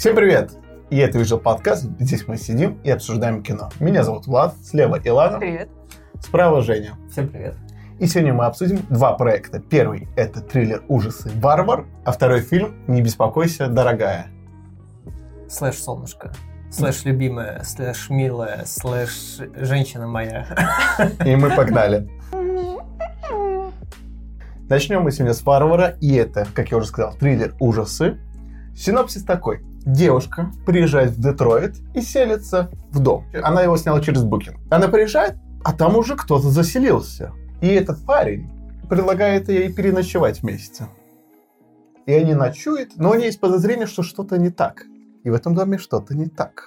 Всем привет! И это Visual подкаст. Здесь мы сидим и обсуждаем кино. Меня зовут Влад, слева Илана. Привет. Справа Женя. Всем привет. И сегодня мы обсудим два проекта. Первый — это триллер ужасы «Варвар», а второй фильм «Не беспокойся, дорогая». Слэш солнышко, слэш любимая, слэш милая, слэш женщина моя. И мы погнали. Начнем мы сегодня с «Варвара», и это, как я уже сказал, триллер ужасы. Синопсис такой. Девушка приезжает в Детройт и селится в дом. Она его сняла через Booking. Она приезжает, а там уже кто-то заселился. И этот парень предлагает ей переночевать вместе. И они ночуют, но у нее есть подозрение, что что-то не так. И в этом доме что-то не так.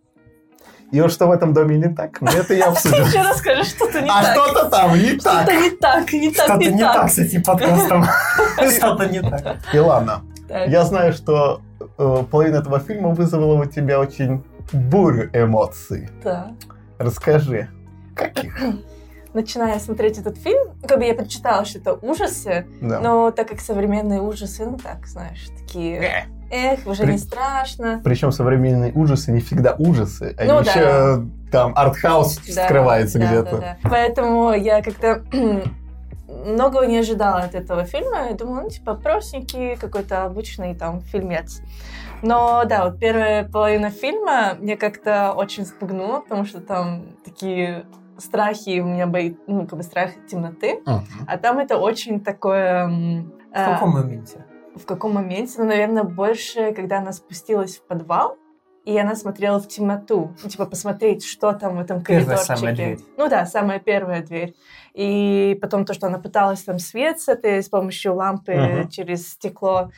И вот что в этом доме не так, это я обсудил. Еще раз скажи, что-то не так. А что-то там не так. Что-то не так. Что-то не так с этим подкастом. Что-то не так. Илана, я знаю, что половина этого фильма вызвала у тебя очень бурю эмоций. Да. Расскажи, каких? Начиная смотреть этот фильм, как бы я прочитала, что это ужасы, Да. но так как современные ужасы, ну так, знаешь, такие... уже не страшно. Причем современные ужасы не всегда ужасы, они Ну, еще там артхаус Да, скрывается да, где-то. да. Поэтому я как-то многого не ожидала от этого фильма. Я думала, ну, типа, простенький, какой-то обычный там фильмец. Но, да, вот первая половина фильма меня как-то очень спугнула, потому что там такие страхи, у меня страх темноты. А там это очень такое... В каком моменте? В каком моменте? Ну, наверное, больше, когда она спустилась в подвал, и она смотрела в темноту. Ну, типа, посмотреть, что там в этом коридорчике. Первая самая дверь. Ну да, самая первая дверь. И потом то, что она пыталась там свет с помощью лампы через стекло,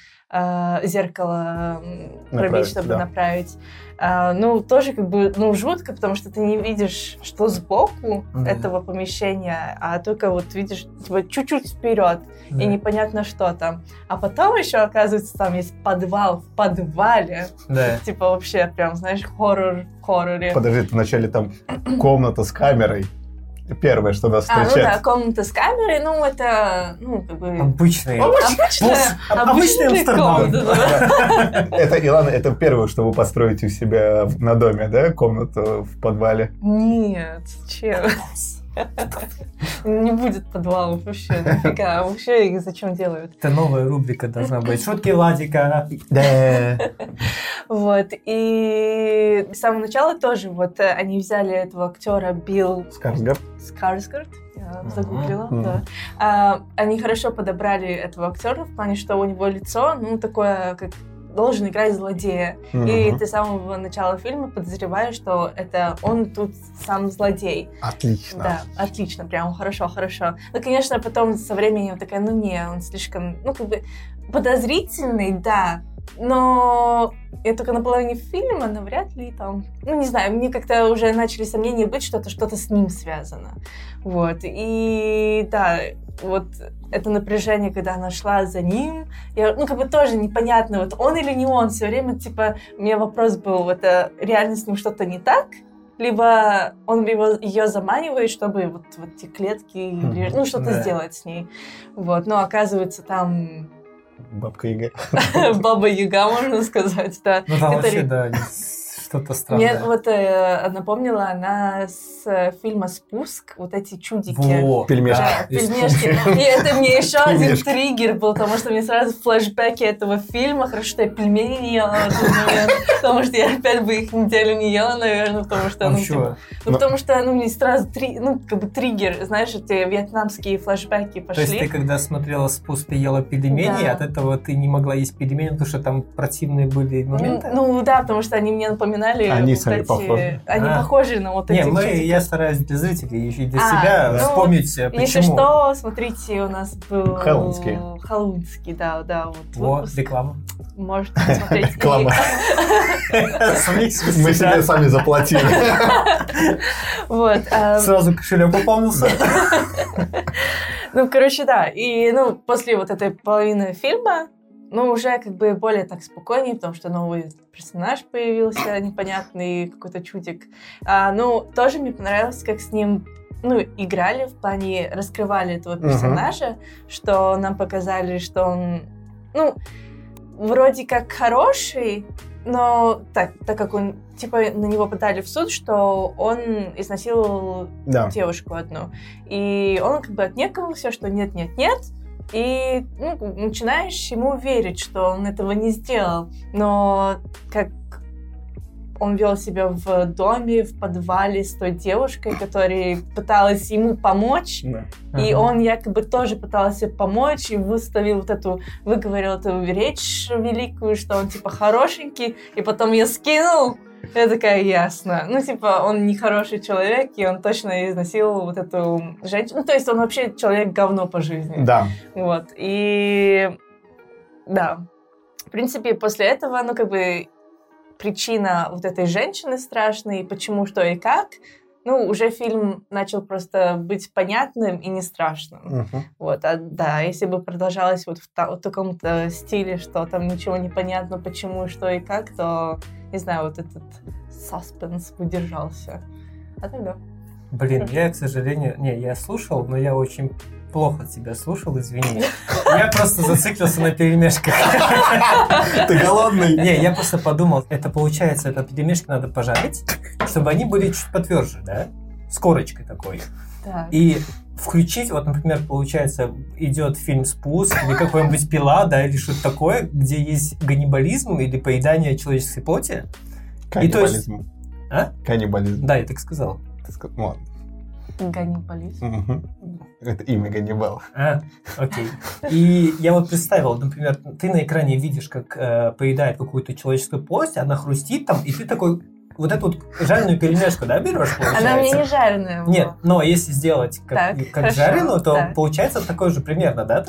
зеркало пробить, чтобы направить. Тоже как бы, жутко, потому что ты не видишь, что сбоку этого помещения, а только вот видишь типа, чуть-чуть вперед, и непонятно, что там. А потом еще, оказывается, там есть подвал в подвале. Да. Типа вообще прям, знаешь, хоррор в хорроре. Подожди, вначале там комната с камерой. Первое, что нас встречает. Комната с камерой, это, как бы... Обычная комната, да. Это, Илана, это первое, что вы построите у себя на доме, да? Комнату в подвале? Нет, зачем? Не будет подвалов вообще, нафига. Вообще их зачем делают? Это новая рубрика должна быть. Шутки Владика. Да. Вот, и с самого начала тоже они взяли этого актера Билл Скарсгард, я загуглила, да. Они хорошо подобрали этого актера в плане, что у него лицо, такое, как должен играть злодея. И ты с самого начала фильма подозреваешь, что это он тут сам злодей. Отлично. Да, отлично, прям хорошо. Ну, конечно, потом со временем такая, он слишком, подозрительный, да, но я только на половине фильма, навряд ли там... не знаю, мне как-то уже начали сомнения быть, что это что-то с ним связано. Вот, и да, это напряжение, когда она шла за ним, тоже непонятно, он или не он, все время, у меня вопрос был, это реально с ним что-то не так? Либо он ее заманивает, чтобы в эти клетки, или, что-то сделать с ней. Но оказывается, там... Бабка Яга. Баба Яга, можно сказать, да. Там вообще, да, что-то странное. Мне напомнила она с фильма «Спуск», эти чудики. Во, пельмешки. Да, пельмешки. И это мне еще один триггер был, потому что мне сразу флешбеки этого фильма. Хорошо, что я пельмени не ела в этот момент, потому что я опять бы их неделю не ела, наверное, потому что... потому что, мне сразу триггер, знаешь, эти вьетнамские флешбеки пошли. То есть ты, когда смотрела «Спуск», ты ела пельмени, от этого ты не могла есть пельмени, потому что там противные были моменты? Да, потому что они мне напоминали они сами похожи. Они похожи на эти я стараюсь для зрителей и для себя вспомнить, почему. Если что, смотрите, у нас был... Халунский, да. Реклама. Можете посмотреть. Реклама. Мы себе сами заплатили. Сразу кошелек пополнился. Да. И, после этой половины фильма, уже более так спокойнее, потому что новый персонаж появился, непонятный какой-то чудик. Тоже мне понравилось, как с ним играли, в плане раскрывали этого персонажа, что нам показали, что он, вроде как хороший, Но так как он, типа, на него подали в суд, что он изнасиловал девушку одну. И он как бы отнекивался, что нет. И начинаешь ему верить, что он этого не сделал. Но как он вел себя в доме, в подвале с той девушкой, которая пыталась ему помочь, и он якобы тоже пытался помочь и выговорил эту речь великую, что он типа хорошенький, и потом ее скинул. Я такая, ясно. Он не хороший человек, и он точно изнасиловал вот эту женщину. То есть он вообще человек-говно по жизни. Да. Вот. И да. В принципе, после этого, причина вот этой женщины страшной, почему, что и как, уже фильм начал просто быть понятным и не страшным. Вот, если бы продолжалось вот в таком-то стиле, что там ничего не понятно, почему, что и как, то, не знаю, вот этот саспенс бы держался. А тогда... Блин, я, к сожалению... я слушал, но я очень плохо тебя слушал, извини. Я просто зациклился на пельмешках. Ты голодный? Я просто подумал, это получается, это пельмешки надо пожарить, чтобы они были чуть потверже, да? С корочкой такой. Так. И включить, вот, например, получается, идет фильм «Спуск» или какой-нибудь «Пила», да, или что-то такое, где есть каннибализм или поедание человеческой плоти. Каннибализм. Каннибализм. Да, я так сказал. Ладно. Ганнибализм. Это имя Ганнибала. Окей. И я вот представил, например, ты на экране видишь, как поедает какую-то человеческую плоть, она хрустит там, и ты такой вот эту вот жареную пельмешку, да, берешь, получается? Она мне не жареная. Нет, но если сделать как жареную, то так. Получается такое же примерно, да?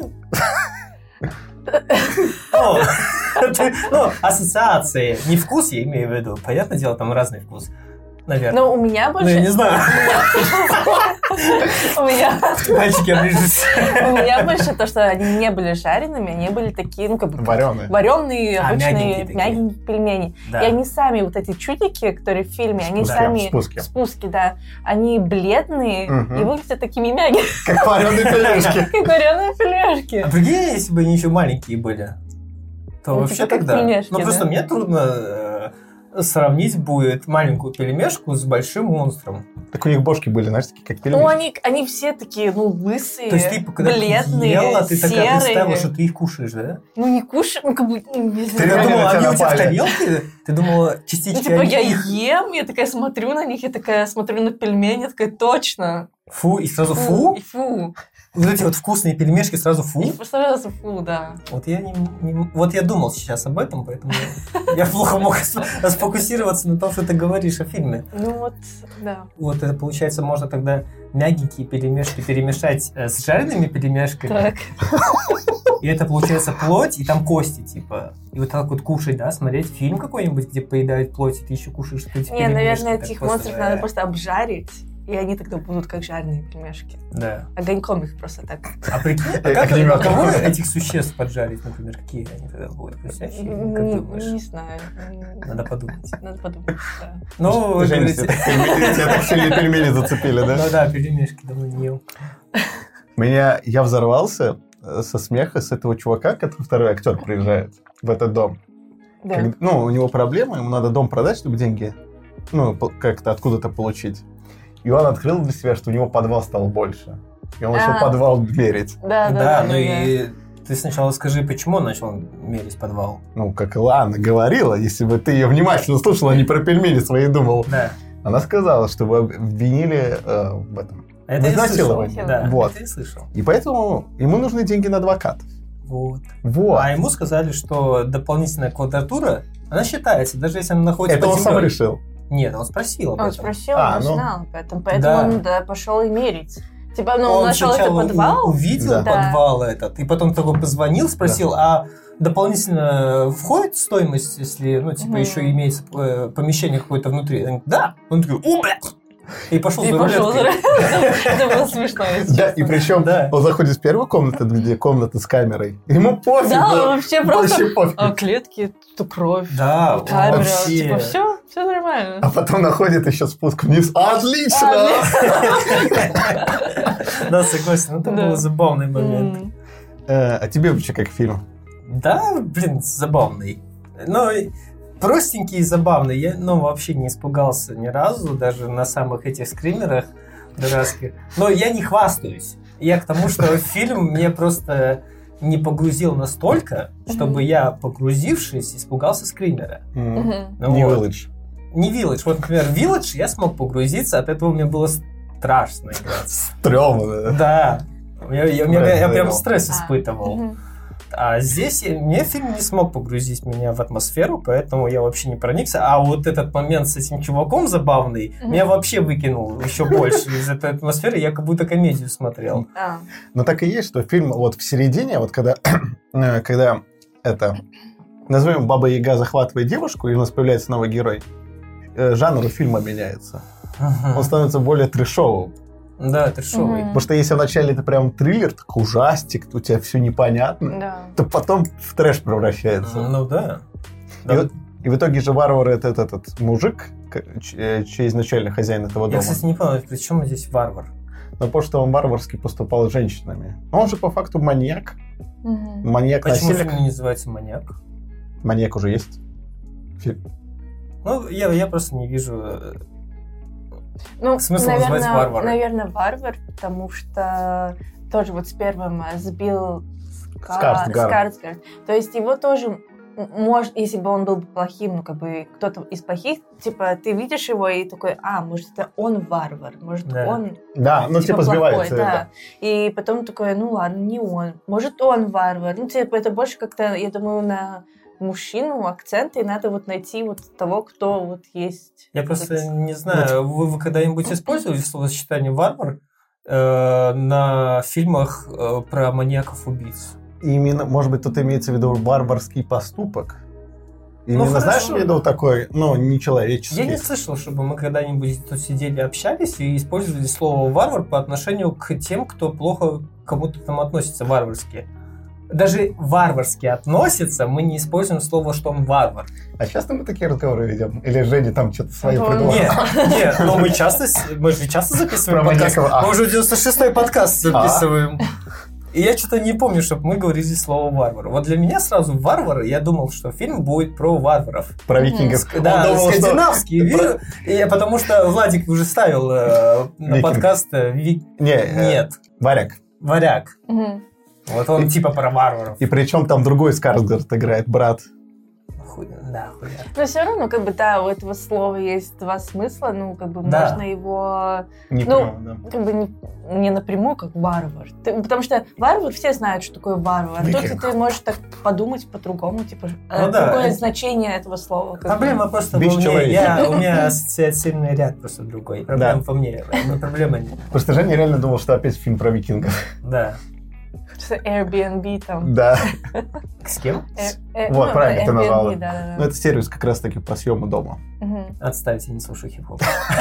Ассоциации. Не вкус, я имею в виду. Понятное дело, там разный вкус. Наверное. Но у меня больше... я не знаю. У меня... Мальчики оближутся. У меня больше то, что они не были жареными, они были такие, вареные. Вареные, обычные, мягенькие пельмени. Да. И они сами, вот эти чудики, которые в фильме, они сами... Спуски, да. Они бледные и выглядят такими мягкими. Как вареные пельмешки. Как вареные пельмешки. А прикинь, если бы они еще маленькие были, то вообще тогда... Просто мне трудно... сравнить будет маленькую пельмешку с большим монстром. Так у них бошки были, знаешь, такие как пельмешки. Они все такие, лысые, то есть ты, когда бледные, ела, ты серые. такая представила, что ты их кушаешь, да? Не кушаешь, Ты думала, они у тебя в тарелке? Ты думала, частички я ем, я такая смотрю на них, я такая смотрю на пельмени, такая, точно. Фу, и сразу фу? И фу. Вот эти вот вкусные пельмешки сразу фу? И сразу фу, да. Вот я вот я думал сейчас об этом, поэтому я плохо мог сфокусироваться на том, что ты говоришь о фильме. Да. Вот это, получается, можно тогда мягенькие пельмешки перемешать с жареными пельмешками. Так. И это, получается, плоть, и там кости, типа. И вот так вот кушать, да, смотреть фильм какой-нибудь, где поедают плоть, и ты еще кушаешь эти пельмешки. Наверное, этих монстров надо просто обжарить. И они тогда будут как жареные пельмешки. Да. Огоньком их просто так. А прикинь, как кого этих существ поджарить, например, какие они тогда будут? Как думаешь? Не знаю. Надо подумать. Да. Ну, вы говорите... Тебя так сильно пельмени зацепили, да? Ну да, пельмешки давно не ел. Я взорвался со смеха с этого чувака, который второй актер приезжает в этот дом. Да. У него проблема, ему надо дом продать, чтобы деньги как-то откуда-то получить. И он открыл для себя, что у него подвал стал больше. И он начал подвал мерить. Да, и ты сначала скажи, почему он начал мерить подвал? Как Лана говорила, если бы ты ее внимательно слушал, а не про пельмени свои думал. Да. Она сказала, что вы обвинили в этом. Это я слышал. Да. Вот. Это я слышал. И поэтому ему нужны деньги на адвокатов. Вот. А ему сказали, что дополнительная квадратура, она считается, даже если она находится под землей. Это он сам решил. Нет, он спросил. Он спросил, он знал, поэтому он пошел и мерить. Типа, он нашел этот подвал. Увидел подвал этот, и потом такой позвонил, спросил, а дополнительно входит стоимость, если, еще имеется помещение какое-то внутри? Он говорит, да. Он такой, блядь! И пошел за рулеткой. Это было смешно. Да, и причем он заходит в первую комнату, где комната с камерой. Ему пофиг. Да, вообще просто пофиг. клетки, кровь, да, камера. Типа, все нормально. А потом находит еще спуск вниз. Отлично! Да, согласен. Это был забавный момент. А тебе вообще как фильм? Да, забавный. Но простенький и забавный. Я, вообще не испугался ни разу, даже на самых этих скримерах дурацких. Но я не хвастаюсь. Я к тому, что фильм мне просто не погрузил настолько, чтобы я, погрузившись, испугался скримера. Не Village. Не Village. Вот, например, Village я смог погрузиться, от этого мне было страшно играть. Стрёмно, да? Да. Я прям стресс испытывал. А здесь мне фильм не смог погрузить меня в атмосферу, поэтому я вообще не проникся. А вот этот момент с этим чуваком забавный меня вообще выкинул еще больше из этой атмосферы. Я как будто комедию смотрел. Но так и есть, что фильм вот в середине, вот когда это, назовем, Баба Яга захватывает девушку, и у нас появляется новый герой, жанр у фильма меняется. Он становится более трэшовым. Да, трэшовый. Потому что если вначале это прям триллер, такой ужастик, у тебя все непонятно, то потом в трэш превращается. Ну да. И в итоге же варвар этот мужик, чей изначально хозяин этого дома. Я, кстати, не понял, при чем здесь варвар? Ну, потому что он варварски поступал с женщинами. Он же по факту маньяк. Маньяк-насильник. Почему фильм не называется «Маньяк»? Маньяк уже есть. Ну, я просто не вижу... смысл называть варвара. Наверное, варвар, потому что тоже вот с первым сбил Скарсгард. То есть его тоже, может, если бы он был плохим, ну, как бы кто-то из плохих, типа, ты видишь его и такой, может, это он варвар, может, он... Да, ну, типа сбивается. Плохой, да. И потом такой, ну, ладно, не он. Может, он варвар. Ну, типа, это больше как-то, я думаю, на... мужчину, акценты, и надо вот найти вот того, кто вот есть. Я просто не знаю, вы когда-нибудь использовали словосочетание «варвар» на фильмах про маньяков-убийц? Именно, может быть, тут имеется в виду варварский поступок? Именно, знаешь, в виду такой, нечеловеческий? Я не слышал, чтобы мы когда-нибудь тут сидели, общались и использовали слово «варвар» по отношению к тем, кто плохо к кому-то там относится варварски. Даже варварски относится, мы не используем слово, что он варвар. А часто мы такие разговоры ведем? Или Женя там что-то свое придумал? Нет, но мы же часто записываем подкаст. Мы уже 96-й подкаст записываем. И я что-то не помню, чтобы мы говорили слово «варвар». Вот для меня сразу «варвар», я думал, что фильм будет про варваров. Про викингов. Да, скандинавский. Потому что Владик уже ставил на подкаст... Нет. Варяг. Вот он типа про варваров. И причем там другой Скарсгард играет, брат. Хуя. Но все равно, как бы, да, у этого слова есть два смысла, можно его... как бы не напрямую, как варвар. Потому что варвар, все знают, что такое варвар. Тут ты можешь так подумать по-другому, типа, другое значение этого слова. Проблема просто во мне. У меня ассоциативный ряд просто другой. Проблема во мне. Проблема нет. Просто Женя реально думал, что опять фильм про викингов. Да. Airbnb там. Да. С кем? Вот, правильно ты назвала. Да. Ну, это сервис как раз-таки по съему дома. Отставьте, не слушаю хип-хоп.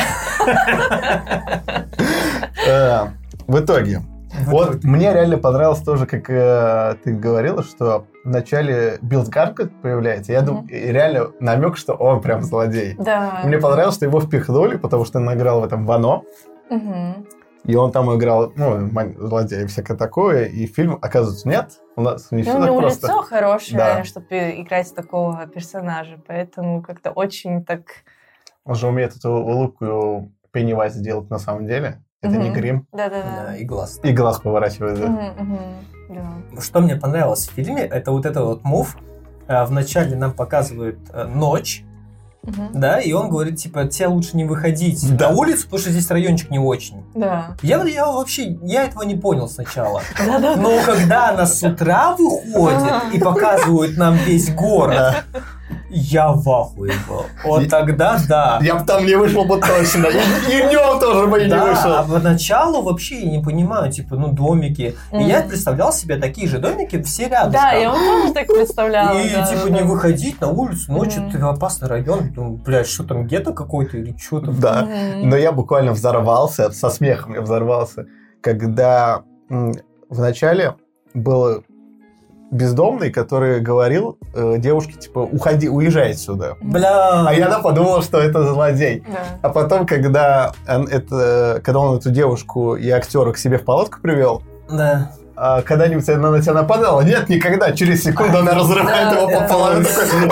В итоге. Вот мне реально понравилось тоже, как ты говорила, что в начале Билл Скарсгард появляется. Я думаю, реально намек, что он прям злодей. Да. Мне понравилось, что его впихнули, потому что он играл в этом Вано. И он там играл, злодея и всякое такое, и фильм, оказывается, нет. У нас не все так просто. Лицо хорошее, чтобы играть такого персонажа, поэтому как-то очень так... Он же умеет эту улыбку Пеннивайз сделать на самом деле. Это не грим. Да. И глаз. И глаз поворачивает, да. Да. Что мне понравилось в фильме, это вот этот вот мув. Вначале нам показывают ночь, да, и он говорит, типа, тебе лучше не выходить на улицу, потому что здесь райончик не очень. Да. Я этого не понял сначала. Но когда она с утра выходит и показывает нам весь город, я в ахуе был. Вот тогда да. Я бы там не вышел бы точно. И днем тоже бы не вышел. А поначалу вообще я не понимаю, типа, домики. И я представлял себе такие же домики все рядом. Да, я тоже так представляла. И типа не выходить на улицу ночью, это опасный район. Думаю, блядь, что там, гетто какой-то или что там? Да, но я буквально взорвался, со смехом я взорвался, когда вначале был бездомный, который говорил девушке, типа, уезжай отсюда. Бля. А я подумала, что это злодей. Да. А потом, когда он эту девушку и актера к себе в палатку привел, да. когда-нибудь она на тебя нападала? Нет, никогда. Через секунду она разрывает его пополам.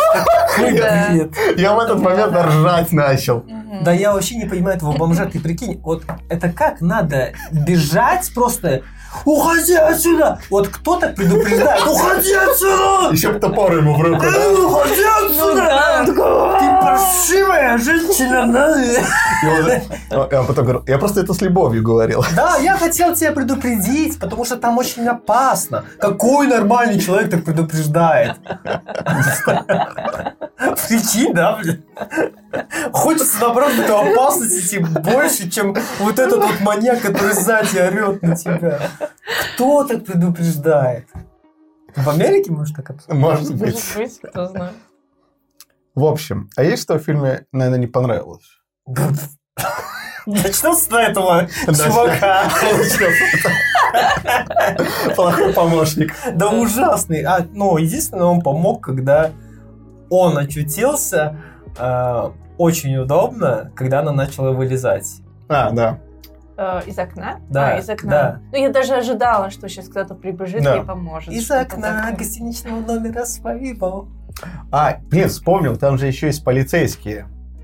Я в этот момент ржать начал. Да я вообще не понимаю этого бомжа, ты прикинь, вот это как надо бежать просто, уходи отсюда! Вот кто так предупреждает, уходи отсюда! Еще бы топор ему в руку, да? Уходи отсюда! Ты паршивая женщина! Я потом говорю, я просто это с любовью говорил. Да, я хотел тебя предупредить, потому что там очень опасно. Какой нормальный человек так предупреждает? Прикинь, да, блин? Хочется, наоборот, эту опасность идти больше, чем вот этот вот маньяк, который сзади орет на тебя. Кто так предупреждает? В Америке, может, так обсуждать? Может быть. Может быть, кто знает. В общем, а есть что в фильме, наверное, не понравилось? Начнем с этого чувака. Плохой помощник. Да ужасный. Ну, единственное, он помог, когда он очутился очень удобно, когда она начала вылезать. Да. Из окна? Да, из окна. да. Ну, я даже ожидала, что сейчас кто-то прибежит и поможет. Из что-то окна такое. гостиничного номера своего. Вспомнил, там же еще есть полицейские.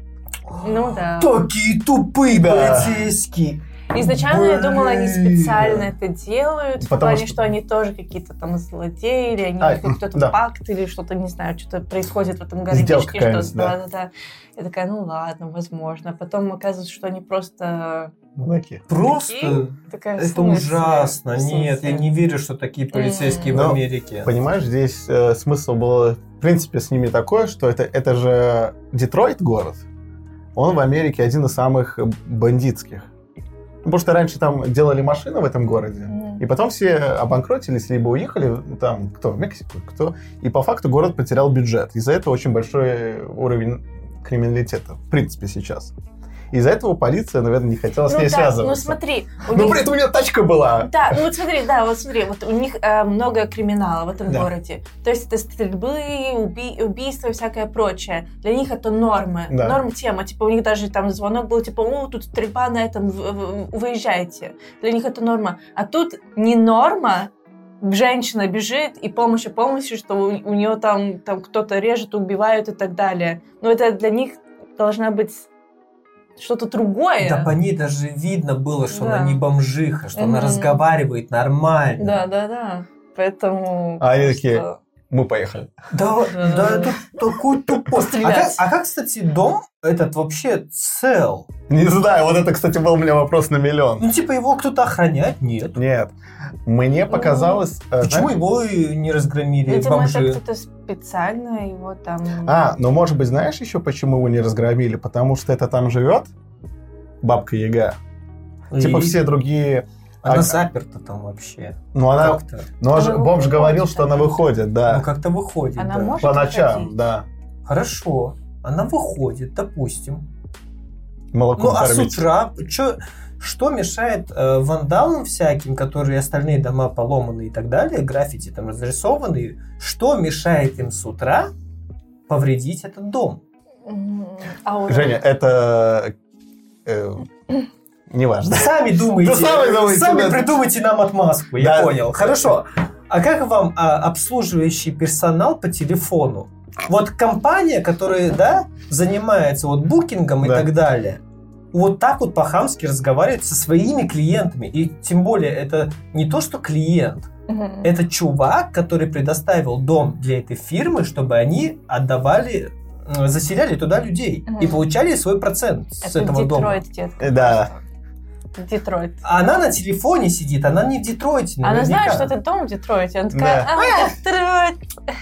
Ну да. Такие тупые полицейские. Изначально я думала, они специально это делают, в Потому плане, что они тоже какие-то там злодеи, или они какой-то пакт, или что-то, не знаю, что-то происходит в этом городишке. Сделка какая-нибудь, Да. Я такая, ну ладно, возможно. Потом оказывается, что они просто... Просто Такая, это ужасно. Нет, я не верю, что такие полицейские в Америке. Понимаешь, здесь смысл был, в принципе, с ними такой, что это же Детройт город. Он в Америке один из самых бандитских. Потому что раньше там делали машины в этом городе, и потом все обанкротились, либо уехали, там, кто в Мексику, кто. И по факту город потерял бюджет. Из-за этого очень большой уровень криминалитета, в принципе, сейчас. Из-за этого полиция, наверное, не хотела с ней связываться. Ну смотри. При этом у нее тачка была. Да, вот смотри, вот у них много криминала в этом городе. То есть это стрельбы, убийства и всякое прочее. Для них это нормы. Да. Норм тема. Типа у них даже там звонок был, типа, тут стрельба на этом, выезжайте. Для них это норма. А тут не норма. Женщина бежит, и помощь, что у нее там кто-то режет, убивают и так далее. Но это для них должна быть что-то другое. Да по ней даже видно было, что она не бомжиха, что она разговаривает нормально. Да. Поэтому... они такие, мы поехали. Да, это такой тупой. А как, кстати, дом этот вообще цел? Не знаю, вот это, кстати, был у меня вопрос на миллион. Ну, типа, его кто-то охраняет? Нет. Нет. Мне показалось... Почему его не разгромили бомжи? Видимо, это кто-то специально его там... ну, может быть, знаешь еще, почему его не разгромили? Потому что это там живет Бабка Яга. Типа все другие... Она заперта там вообще. Ну, она... Как-то. Ну, бомж говорил, что она выходит, да. Ну, как-то выходит, она да. может по ночам, выходить? да. Хорошо. Она выходит, допустим. Молоком а кормить. с утра... Что мешает вандалам всяким, которые остальные дома поломаны и так далее, граффити там разрисованы, что мешает им с утра повредить этот дом? Женя, это... неважно. Сами думайте. Сами придумайте нам отмазку, я понял. Хорошо. А как вам обслуживающий персонал по телефону? Вот компания, которая, занимается букингом и так далее, вот так вот по-хамски разговаривает со своими клиентами. И тем более это не то, что клиент. Это чувак, который предоставил дом для этой фирмы, чтобы они заселяли туда людей и получали свой процент с этого дома. Это Детройт, детка. Да. Детройт. Она на телефоне сидит, она не в Детройте. Она знает, что это дом в Детройте. Она такая, Детройт.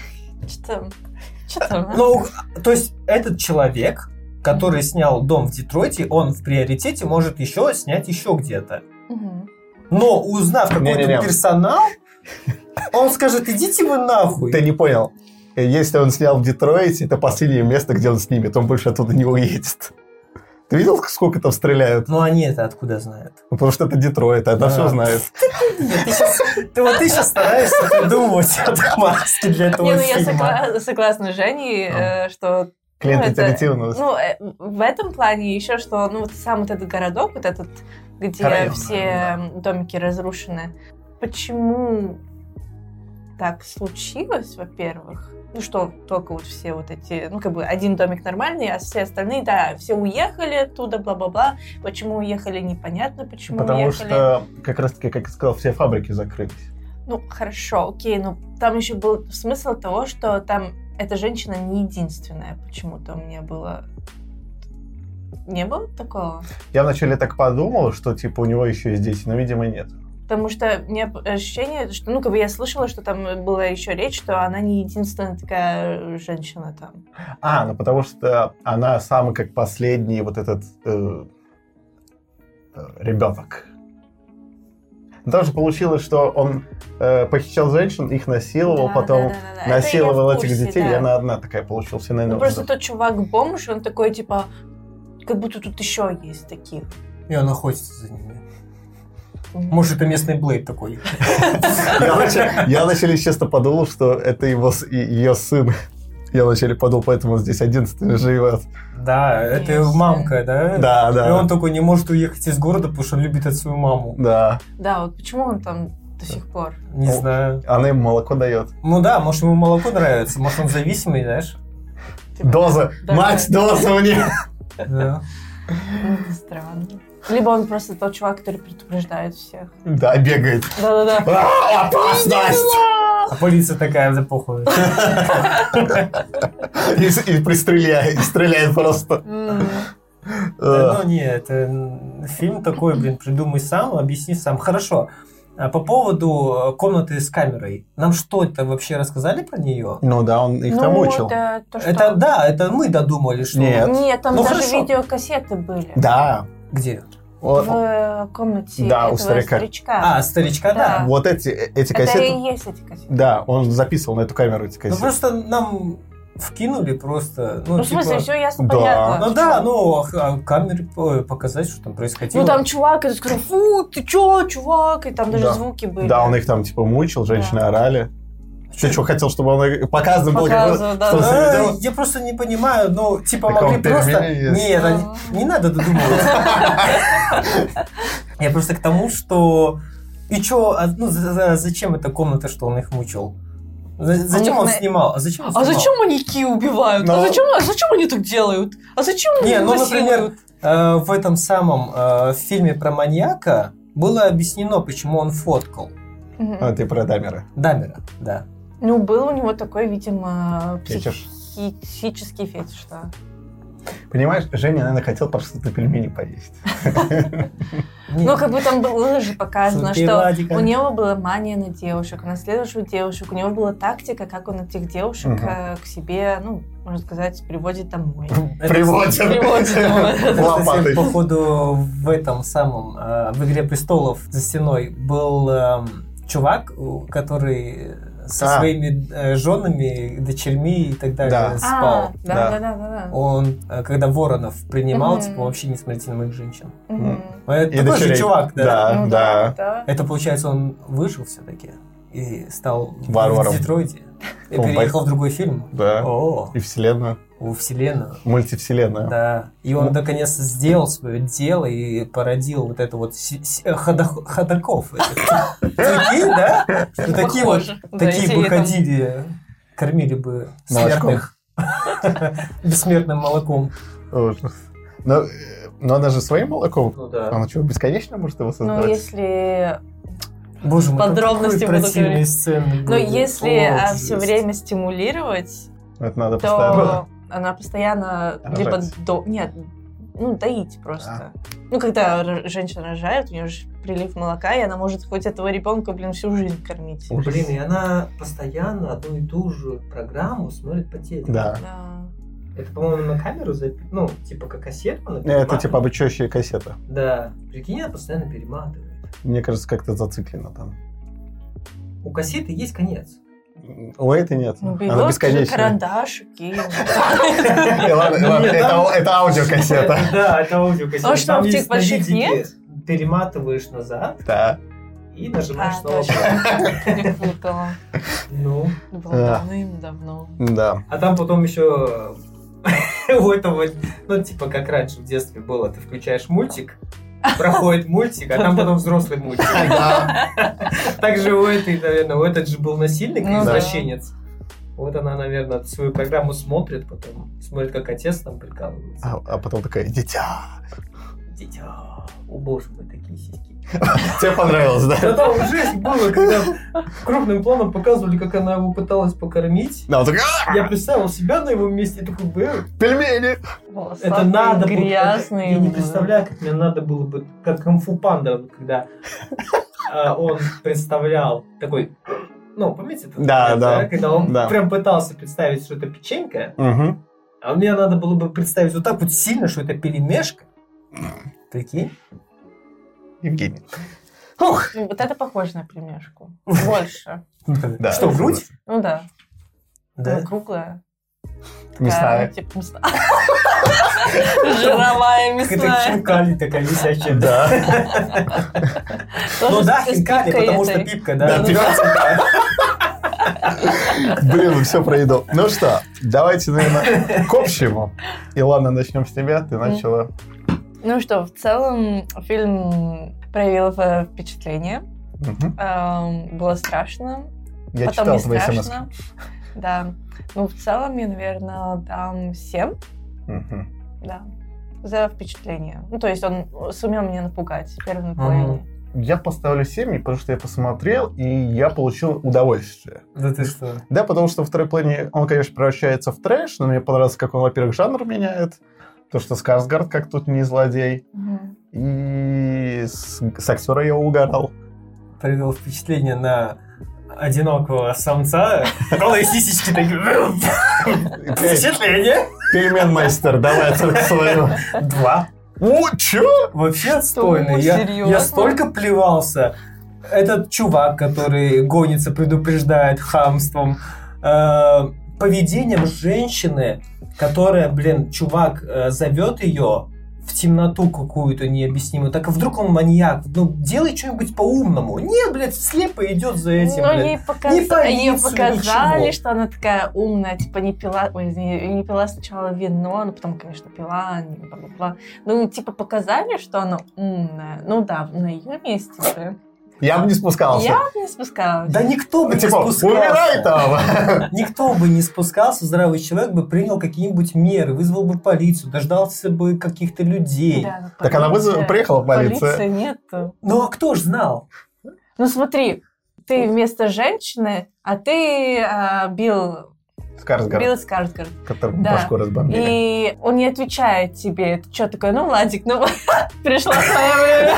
Что там? Ну, то есть этот человек, который снял дом в Детройте, он в приоритете может еще снять еще где-то. Но узнав какой-то персонал, он скажет, идите вы нахуй. Ты не понял. Если он снял в Детройте, это последнее место, где он снимет. Он больше оттуда не уедет. Ты видел, сколько там стреляют? Ну, они это откуда знают? Ну, потому что это Детройт, она все знает. Ты сейчас стараешься придумывать отмазки для этого фильма. Я согласна с Женей, что... Клиент-итеративность. В этом плане еще, что сам этот городок, где все домики разрушены, в почему так случилось, во-первых. Ну что, только вот все вот эти, ну как бы один домик нормальный, а все остальные, да, все уехали оттуда, бла-бла-бла. Почему уехали, непонятно, почему Потому уехали. что, как раз таки, как я сказал, все фабрики закрылись. Ну, хорошо, окей, но там еще был смысл того, что там эта женщина не единственная. Почему-то у меня было... Не было такого? Я вначале так подумал, что, типа, у него еще есть дети, но, видимо, нет. Потому что у меня ощущение, что, ну, как бы я слышала, что там была еще речь, что она не единственная такая женщина там. Ну потому что она самый, как последний вот этот ребенок. Там же получилось, что он похищал женщин, их насиловал, потом насиловал этих детей, и она одна такая получилась. Ну, просто тот чувак-бомж, он такой, типа, как будто тут еще есть таких. И он охотится за ними. Может, это местный Блейд такой. Я вначале, честно, подумал, что это ее сын. Я вначале подумал, поэтому он здесь 11-й живет. Да, это мамка, да? Да. И он такой не может уехать из города, потому что он любит эту свою маму. Да. Да, вот почему он там до сих пор? Не знаю. Она ему молоко дает. Ну да, может, ему молоко нравится, может, он зависимый, знаешь? Доза! Мать, доза мне! Да. Странно. Либо он просто тот чувак, который предупреждает всех. Да, бегает. Да-да-да. Опасность! А полиция такая, да похуй. И пристреляет, стреляет просто. Да, ну нет, фильм такой, блин, придумай сам, объясни сам. Хорошо. По поводу комнаты с камерой. Нам что это вообще рассказали про нее? Ну да, он их там учил. Это да, это мы додумали, что... Нет, там даже хорошо. видеокассеты были. Да. Где? В комнате этого старичка. Старичка, да. Вот эти кассеты. Это и есть эти кассеты. Да, он записывал на эту камеру эти кассеты. Ну просто нам вкинули просто... Ну, в смысле, все ясно, да. понятно. Ну да, ну, камеры показать, что там происходило. Ну там чувак, и сказал, фу, ты чё, чувак? И там даже звуки были. Да, он их там типа мучил, женщины орали. Ты что, хотел, чтобы он показан был? Я просто не понимаю, ну, типа могли просто... Нет, не надо додумывать. Я просто к тому, что... И чё, ну, зачем эта комната, что он их мучил? Зачем он снимал? Зачем маньяки убивают? Зачем они так делают? А зачем они например, в этом самом фильме про маньяка было объяснено, почему он фоткал. Ты про Дамера. Дамера, да. Ну, был у него такой, видимо, фетиш. психический фетиш, да. Понимаешь, Женя, наверное, хотел просто пельмени поесть. Ну, как бы там было же показано, что у него была мания на девушек, на следующих девушек, у него была тактика, как он этих девушек к себе, ну, можно сказать, приводит домой. Приводит. Походу, в этом самом, в «Игре престолов» за стеной был чувак, который... со своими женами, дочерьми и так далее спал. Да. Он, когда Воронов принимал, типа, вообще не смотрите на моих женщин. И такой же чувак, да? Да. Это, получается, он выжил все-таки и стал варваром в Детройте. И переехал в другой фильм. Да. И вселенную. Вселенную. Мультивселенную. Да. И он наконец-то сделал свое дело и породил вот это вот ходаков. Прикинь, да? Такие вот, такие бы ходили, кормили бы смертных бессмертным молоком. Ужас. Но она же своим молоком? Ну да. Она что, бесконечно может его создать? Ну, если... Боже мой, подробности буду говорить. Сцены. Но если все время стимулировать, это надо то постоянно. она постоянно либо доить просто. Ну, когда женщина рожает, у нее же прилив молока, и она может хоть этого ребенка, всю жизнь кормить. Блин, и она постоянно одну и ту же программу смотрит по телеку. Да. Это, по-моему, на камеру, ну, типа как кассету. Это типа обучающая кассета. Да. Прикинь, она постоянно перематывает. Мне кажется, как-то зациклено там. У кассеты есть конец. У этой нет. Ну, она бесконечная. Карандаш, окей. Ладно, это аудиокассета. Да, это аудиокассета. А что, в тех больших нет? Перематываешь назад. Да. И нажимаешь снова. Не путала. Ну. Было давным-давно. Да. А там потом еще у этого, ну, типа, как раньше в детстве было, ты включаешь мультик, проходит мультик, а там потом взрослый мультик. Также у этой, наверное, этот же был насильник, извращенец. Вот она, наверное, свою программу смотрит, потом смотрит, как отец там прикалывается. А потом такая, дитя. Дитя, о боже мой, такие сиськи. Тебе понравилось, да? Да там жесть было, когда крупным планом показывали, как она его пыталась покормить. Да, он такой, Я представил себя на его месте и такой, пельмени. это надо было. Грязный. Я не представляю, как мне надо было бы, как Кунг-фу Панда, когда он представлял такой... Ну, помните? Да. Когда он прям пытался представить, что это печенька, Угу. а мне надо было бы представить вот так вот сильно, что это пельмешка. Прикинь? Евгений. Ух! Ну, вот это похоже на пельмешку. Больше. Да. Что, грудь? Ну да. Да. Ну, круглая. Мясная. Типа мясная. Жировая Это мясная. хинкали такая висячая. Да. Ну Тоже да, с хинкали, пипкой потому что этой. пипка, Да, да. пипка. Блин, все про еду. Ну что, давайте, наверное, к общему. Илона, начнем с тебя. Ты начала. Ну что, в целом фильм проявил впечатление. Мгм. Было страшно. Я Потом читал не твои смс. страшно. Да. Ну, в целом я, наверное, дам 7. Да. За впечатление. Ну, то есть он сумел меня напугать в первом половине. Я поставлю 7, потому что я посмотрел, и я получил удовольствие. Да ты что? Да, потому что во второй плане он, конечно, превращается в трэш, но мне понравилось, как он, во-первых, жанр меняет. То, что Скарсгард как тут не злодей. И с актера я угорал. Провел впечатление на одинокого самца. Голые сисечки такие. Впечатление. Пельменмейстер, давай оценку свою. 2. О, чё? Вообще отстойно. Серьезно? Я столько плевался. Этот чувак, который гонится, предупреждает хамством, поведением женщины, которая, чувак зовет ее в темноту какую-то необъяснимую. Так а вдруг он маньяк? Ну, делай что-нибудь по-умному. Нет, слепо идет за этим, Но блядь. ей Не полицию, показали, ничего. что она такая умная, типа не пила, не пила сначала вино, но потом, конечно, пила, бла-бла-бла. Ну, типа показали, что она умная. Ну да, на ее месте бы. Я бы не спускался. Я бы не спускалась. Да никто бы не Типа, спускался. умирай там! Никто бы не спускался, здравый человек бы принял какие-нибудь меры, вызвал бы полицию, дождался бы каких-то людей. Да, Так она приехала полиция. Полиции нет. Ну а кто ж знал? Ну смотри, ты вместо женщины, а ты Билл Скарсгард. Который Да. башку разбомбили. И он не отвечает тебе. Ты что такое? Ну, Владик, ну, пришло твое время.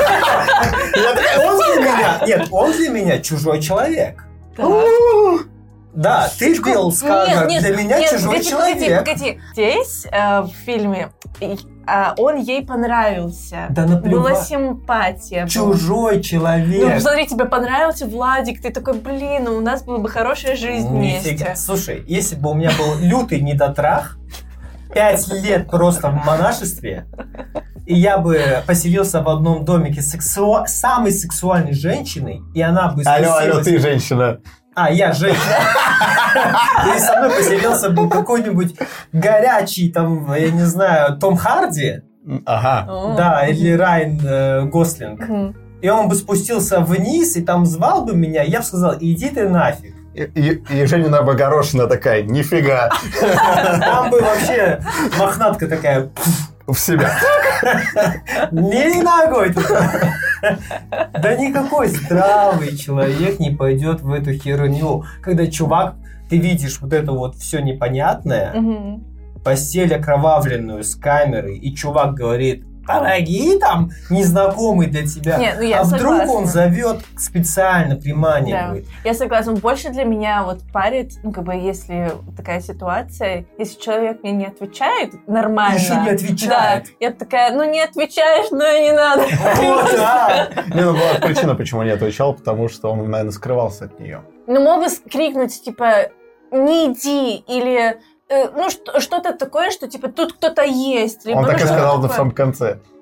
Он для меня чужой человек. Так. Да, ты Билл Скарсгард, Нет, для меня нет, чужой человек. Погоди. Здесь, в фильме, он ей понравился. Да Была наплевать. симпатия. Чужой Ну, человек. посмотри, тебе понравился Владик, ты такой, блин, у нас была бы хорошая жизнь вместе. Нифига. Слушай, если бы у меня был лютый недотрах, 5 лет просто в монашестве, и я бы поселился в одном домике с самой сексуальной женщиной, и она бы Алло, спустилась... ты женщина. А, я женщина. И со мной поселился бы какой-нибудь горячий, там, я не знаю, Том Харди. Ага. Да, или Райан Гослинг. Мгм. И он бы спустился вниз, и там звал бы меня, и я бы сказал, иди ты нафиг. И Женина Богорошина такая, нифига, Там бы вообще мохнатка такая, в себя. не ногой туда. Да никакой здравый человек не пойдет в эту херню. Когда чувак, ты видишь вот это вот все непонятное, Мгм. постель окровавленную с камерой, и чувак говорит, дорогие там, незнакомый для тебя. Не, ну я А вдруг согласна. он зовет специально, приманивает. Я согласна. Больше для меня вот парит, ну, как бы, если такая ситуация, если человек мне не отвечает нормально. Еще не отвечает. Да, я такая, ну, не отвечаешь, ну, и не надо. Вот, да. Не, ну была причина, почему не отвечал, потому что он, наверное, скрывался от нее. Ну, мог бы крикнуть, типа, не иди, или, ну, что-то такое, что, типа, тут кто-то есть. Либо, Он ну, так и что-то сказал в такое. самом конце.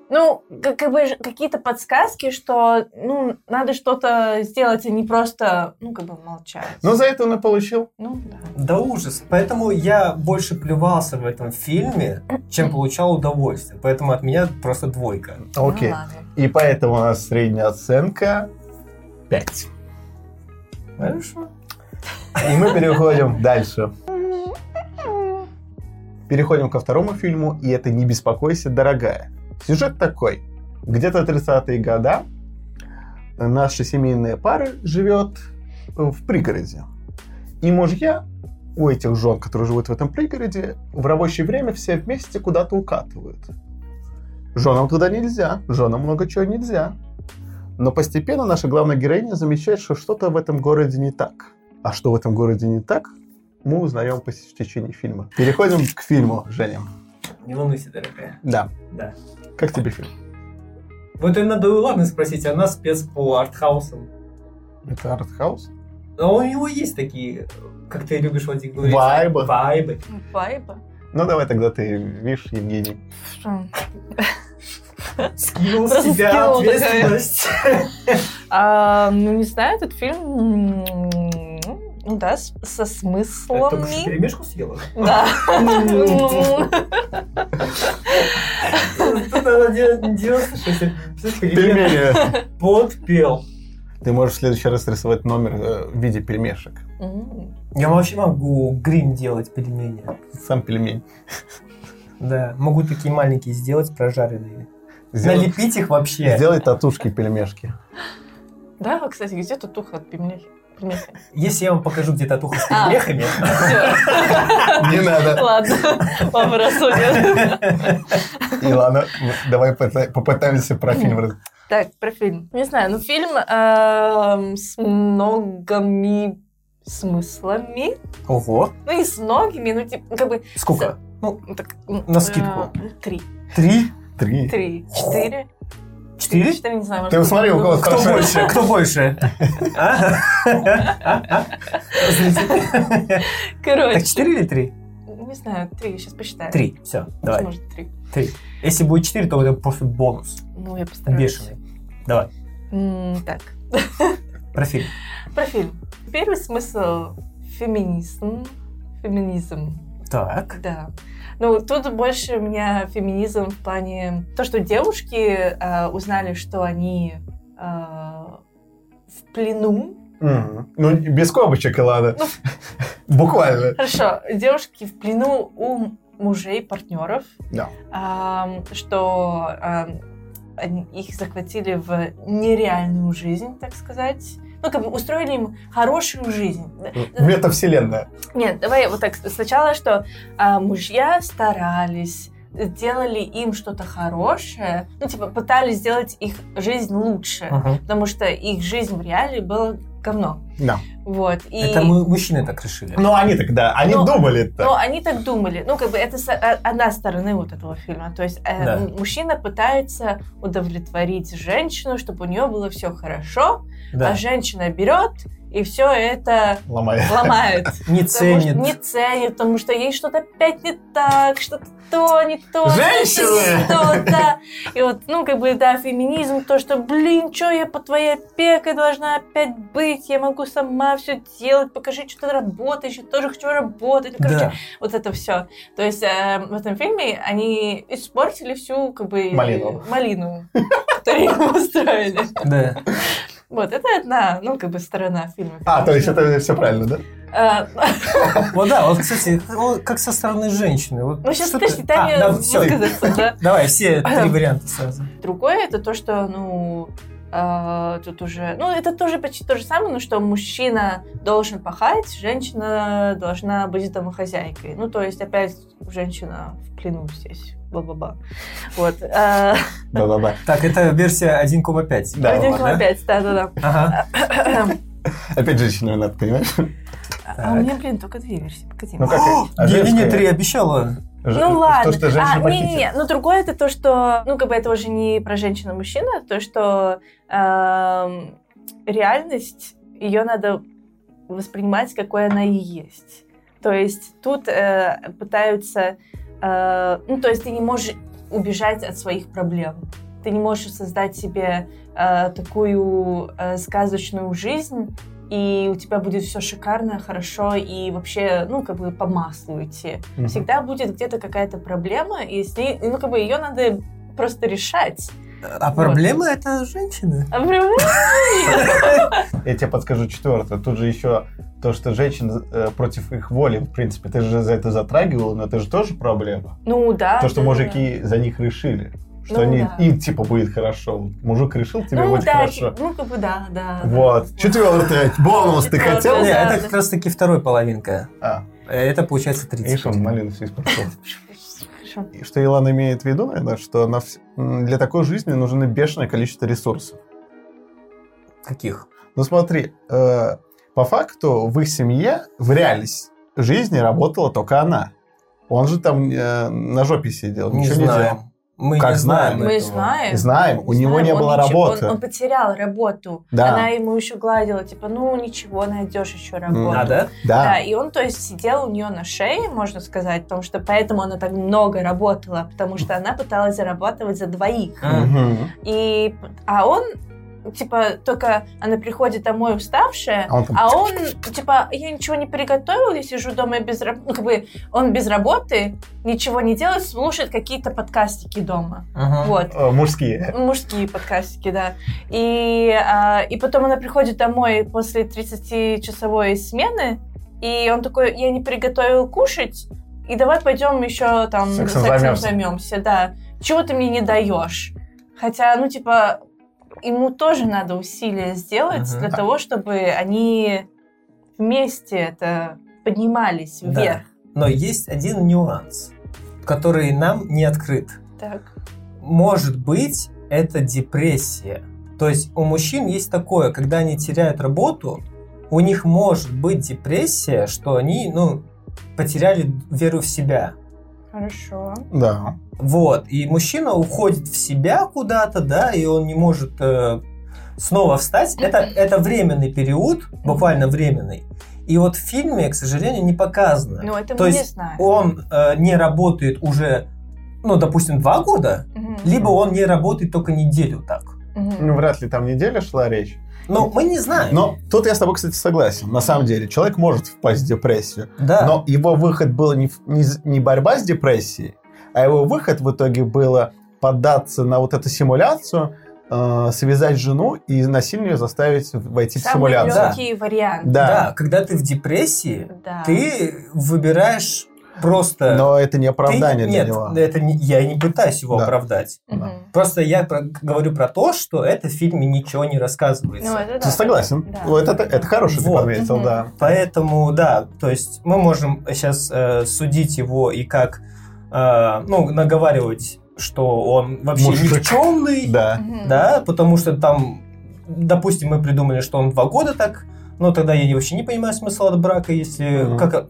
Ну, как бы какие-то подсказки, что, ну, надо что-то сделать, а не просто, ну, как бы молчать. Но за это он и получил. Ну, да. Да ужас. Поэтому я больше плевался в этом фильме, чем получал удовольствие. Поэтому от меня просто 2. Окей. Ну, ладно. И поэтому у нас средняя оценка 5. Хорошо. И мы переходим дальше. Переходим ко второму фильму, и это «Не беспокойся, дорогая». Сюжет такой. Где-то 30-е годы наша семейная пара живет в пригороде. И мужья у этих жен, которые живут в этом пригороде, в рабочее время все вместе куда-то укатывают. Женам туда нельзя, женам много чего нельзя. Но постепенно наша главная героиня замечает, что что-то в этом городе не так. А что в этом городе не так, мы узнаем в течение фильма. Переходим к фильму, Женя. Не волнуйся, дорогая. Да. Да. Как тебе фильм? Вот и надо у Ладно спросить, она спец по артхаусам. Это артхаус? А у него есть такие, как ты любишь, Вадик, говорить. Вайбы. Вайбы. Вайба. Ну, давай тогда ты, видишь, Евгений. Что? Скинул с Просто себя скинула ответственность. Ну, не знаю, этот фильм, ну да, со Ты только что смыслами. перемешку съела? Да. Тут надо 96. Пельмени. Подпел. Ты можешь в следующий раз рисовать номер в виде пельмешек. Я вообще могу грим делать пельмени. Сам пельмень. Да, могу такие маленькие сделать, прожаренные. Сделай, Налепить их вообще. сделай татушки-пельмешки. Да, кстати, где тут туха от пельмехи? Если я вам покажу, где татуха с А. пельмехами. Не надо. Ладно, папа рассудит. И ладно, давай попытаемся про фильм рассказать. Так, про фильм. Не знаю, ну фильм с многими смыслами. Ого. Ну, не с многими, ну, типа, как бы... Сколько? Ну, Так, на скидку. 3. 3? 3. 4. 4? 4, не знаю. может Ты быть, посмотри, у кого Кто спрашивает. больше? Кто больше? А? Короче. Так 4 или 3? Не знаю, 3, сейчас посчитаю. 3. Все, давай. Может, 3. 3. Если будет 4, то это просто бонус. Ну, я постараюсь. Бешеный. Давай. Так, Про фильм. про фильм. Первый смысл — феминизм. Так. Да. Ну, тут больше у меня феминизм в плане... То, что девушки узнали, что они в плену. Ну, без скобочек, и ладно. Буквально. Хорошо, девушки в плену у мужей, партнеров. Да. Что их захватили в нереальную жизнь, так сказать. Ну, как бы устроили им хорошую жизнь. Метавселенная. Нет, давай вот так. Сначала, что мужья старались, делали им что-то хорошее, ну, типа, пытались сделать их жизнь лучше, потому что их жизнь в реале была говно. Да. Вот. И... Это мы, мужчины так решили. Ну, они тогда, они думали Ну, так. они так думали. Ну, как бы это одна сторона вот этого фильма. То есть Да. мужчина пытается удовлетворить женщину, чтобы у нее было все хорошо, Да. а женщина берет и все это Ломает. ломает. Не Потому что ценит. не ценит, потому что ей что-то опять не так, что-то то, не то. Женщины! что-то не то, да. И вот, ну, как бы, да, феминизм, то, что, блин, что я под твоей опекой должна опять быть, я могу сама все делать, покажи, что ты работаешь, я тоже хочу работать. Ну, короче, Да. вот это все. То есть в этом фильме они испортили всю, как бы, малину, которую им устроили. Да. Вот, это одна, ну, как бы, сторона фильма. То есть это все правильно, да? Вот да, вот, кстати, вот как со стороны женщины. Вот Ну, сейчас, что подожди, ты- дай мне да, всё. высказаться, да. Давай, все 3 варианта сразу. Другое, это то, что, ну, тут уже... Ну, это тоже почти то же самое, но что мужчина должен пахать, женщина должна быть домохозяйкой. Ну, то есть, опять, женщина в плену здесь. Ба-ба-ба. Вот. Да-да-да. Так, это версия 1,5. Да. 1,5, да-да-да. Ага. Опять женщина надо, понимаешь? А у меня, блин, только 2 версии. Погоди. Ну как? Не, женская? 3 обещала. Ну ладно. То, что женщина Не-не-не. похитит. Ну другое это то, что... Ну как бы это уже не про женщину-мужчину, то, что реальность, ее надо воспринимать, какой она и есть. То есть тут пытаются... ну то есть ты не можешь убежать от своих проблем. Ты не можешь создать себе такую сказочную жизнь, и у тебя будет все шикарно, хорошо, и вообще, по маслу идти. Всегда будет где-то какая-то проблема, и с ней, ее надо просто решать. А проблема это женщины. А проблема? Я тебе подскажу четвертое. Тут же еще то, что женщин против их воли, в принципе, ты же за это затрагивала, но это же тоже проблема. Да. То, что мужики за них решили. Что им, будет хорошо. Вот мужик решил, тебе будет хорошо. Да. Вот. Четвертое. Бонус ты хотел? Нет, это как раз таки вторая половинка. Это получается 30. Видишь, он малину все испортил. Что Илана имеет в виду, наверное, что для такой жизни нужны бешеное количество ресурсов. Каких? Смотри, по факту в их семье в реальной жизни работала только она. Он же там на жопе сидел, ничего не делал. Мы как не знаем? Мы знаем. Знаем, у него не было работы. Он потерял работу. Да. Она ему еще гладила, ничего, найдешь еще работу. Да? Да, и он, сидел у нее на шее, можно сказать, потому что поэтому она так много работала, потому что она пыталась зарабатывать за двоих. А он, только она приходит домой уставшая, а он, я ничего не приготовил, я сижу дома без работы, он без работы, ничего не делает, слушает какие-то подкастики дома. Вот. Мужские подкастики, да. И потом она приходит домой после 30-часовой смены, и он такой, я не приготовил кушать, и давай пойдем еще там сексом займемся, да. Чего ты мне не даешь? Хотя, ему тоже надо усилия сделать для того, чтобы они вместе это поднимались вверх. Да. Но есть один нюанс, который нам не открыт. Так. Может быть, это депрессия. То есть у мужчин есть такое, когда они теряют работу, у них может быть депрессия, что они, потеряли веру в себя. Хорошо. Да. Вот, и мужчина уходит в себя куда-то, да, и он не может снова встать. Это временный период, буквально временный. И вот в фильме, к сожалению, не показано. Это То мы есть не знаем. он не работает уже, допустим, 2 года, либо он не работает только неделю так. Вряд ли там неделя шла речь. Но мы не знаем. Но тут я с тобой, кстати, согласен. На самом деле, человек может впасть в депрессию. Да. Но его выход был не борьба с депрессией, а его выход в итоге было поддаться на вот эту симуляцию, связать жену и насильно ее заставить войти в симуляцию. Самый легкий вариант. Да, когда ты в депрессии, ты выбираешь просто... Но это не оправдание для него. Нет, я не пытаюсь его оправдать. Просто я говорю про то, что это в фильме ничего не рассказывается. Ты согласен. Да. Это хороший ты подметил, да. Поэтому, да, то есть мы можем сейчас судить его и как, наговаривать, что он вообще никчемный, да, потому что там, допустим, мы придумали, что он 2 года так, но тогда я вообще не понимаю смысла от брака, если...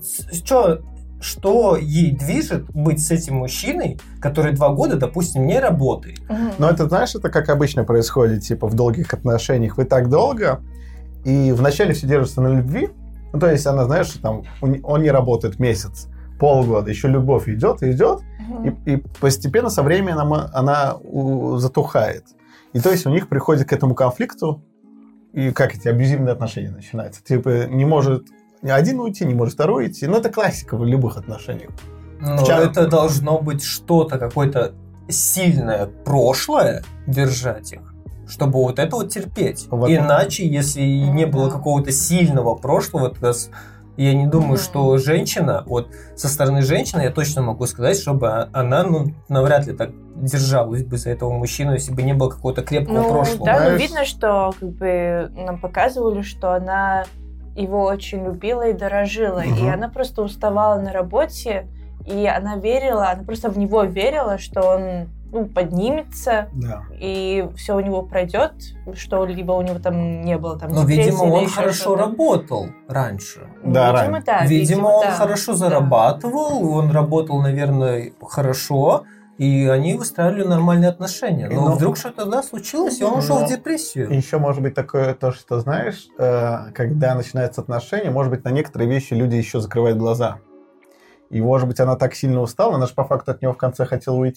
Что ей движет быть с этим мужчиной, который 2 года, допустим, не работает? Но это, знаешь, это как обычно происходит, в долгих отношениях. Вы так долго, и вначале все держится на любви, то есть она, знаешь, там, он не работает месяц, полгода, еще любовь идет, и постепенно со временем она затухает. И то есть у них приходит к этому конфликту, и эти абьюзивные отношения начинаются. Не может один уйти, не может второй уйти. Это классика в любых отношениях. Это должно быть что-то, какое-то сильное прошлое держать их, чтобы вот это вот терпеть. Иначе, если не было какого-то сильного прошлого, я не думаю, что женщина, со стороны женщины я точно могу сказать, чтобы она, навряд ли так держалась бы за этого мужчину, если бы не было какого-то крепкого прошлого. Да, видно, что нам показывали, что она его очень любила и дорожила, и она просто уставала на работе, и она просто в него верила, что он поднимется, и все у него пройдет, что либо у него там не было там депрессии. Но, видимо, он хорошо работал раньше. Видимо, он хорошо зарабатывал, он работал, наверное, хорошо, и они выстраивали нормальные отношения. Но вдруг что-то случилось, и он ушел в депрессию. Еще может быть такое то, что, знаешь, когда начинаются отношения, может быть, на некоторые вещи люди еще закрывают глаза. И, может быть, она так сильно устала, она же по факту от него в конце хотела уйти.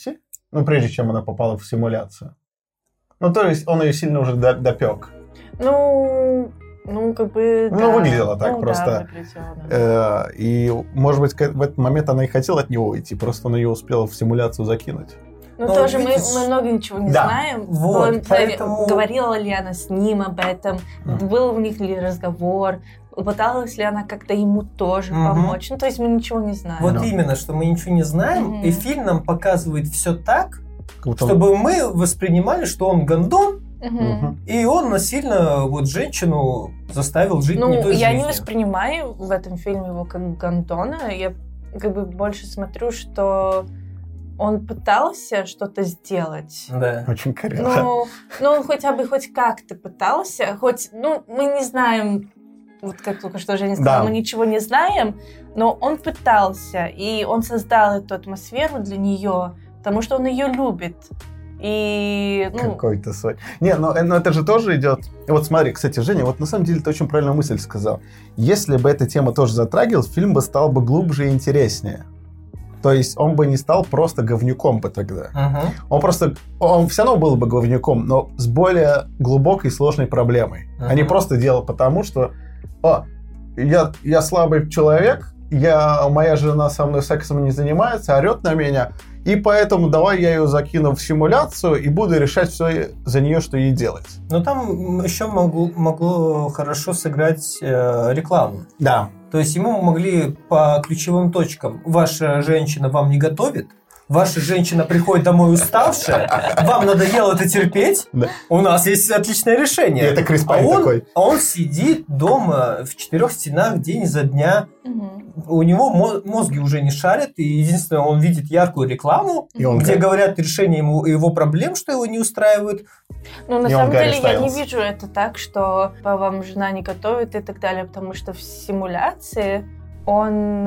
Ну, прежде чем она попала в симуляцию. Ну, то есть он ее сильно уже допек. Ну, как бы, Ну, выглядело так ну, просто. Да, выглядело, да. И, может быть, в этот момент она и хотела от него уйти, просто он ее успел в симуляцию закинуть. Ну, Ну, тоже видишь, мы много ничего не да. знаем. Вот, поэтому- Говорила ли она с ним об этом, был у них ли разговор, пыталась ли она как-то ему тоже помочь. Ну, то есть мы ничего не знаем. Вот Да. именно, что мы ничего не знаем, и фильм нам показывает все так, Как будто он- чтобы мы воспринимали, что он гондон, Мгм. и он насильно вот женщину заставил жить не Ну, той я не жизнью. воспринимаю в этом фильме его как Гандона. Я как бы больше смотрю, что он пытался что-то сделать. Да. Очень корректно. Ну, он хотя бы хоть как-то пытался. Хоть, ну, мы не знаем, вот как только что Женя сказала, Да. мы ничего не знаем, но он пытался, и он создал эту атмосферу для нее, потому что он ее любит. И, ну, Какой-то свой. Не, но это же тоже идет. Вот смотри, кстати, Женя, вот на самом деле ты очень правильную мысль сказал. Если бы эта тема тоже затрагивалась, фильм бы стал бы глубже и интереснее. То есть он бы не стал просто говнюком бы тогда. Мгм. Он все равно был бы говнюком, но с более глубокой и сложной проблемой. Ага. А не просто делал потому, что я слабый человек, моя жена со мной сексом не занимается, орет на меня, и поэтому давай я ее закину в симуляцию и буду решать все за нее, что ей делать. Но там еще могло хорошо сыграть рекламу. Да. То есть ему могли по ключевым точкам: ваша женщина вам не готовит, ваша женщина приходит домой уставшая, вам надоело это терпеть, Да. у нас есть отличное решение. И это Крис Пайн такой. А он сидит дома в 4 стенах день за дня, мгм. у него мозги уже не шарят, и единственное, он видит яркую рекламу, И он где как- говорят решение его проблем, что его не устраивает. Ну, на И он самом Гарри деле, я не Стайлз. вижу это так, что вам жена не готовит и так далее, потому что в симуляции он,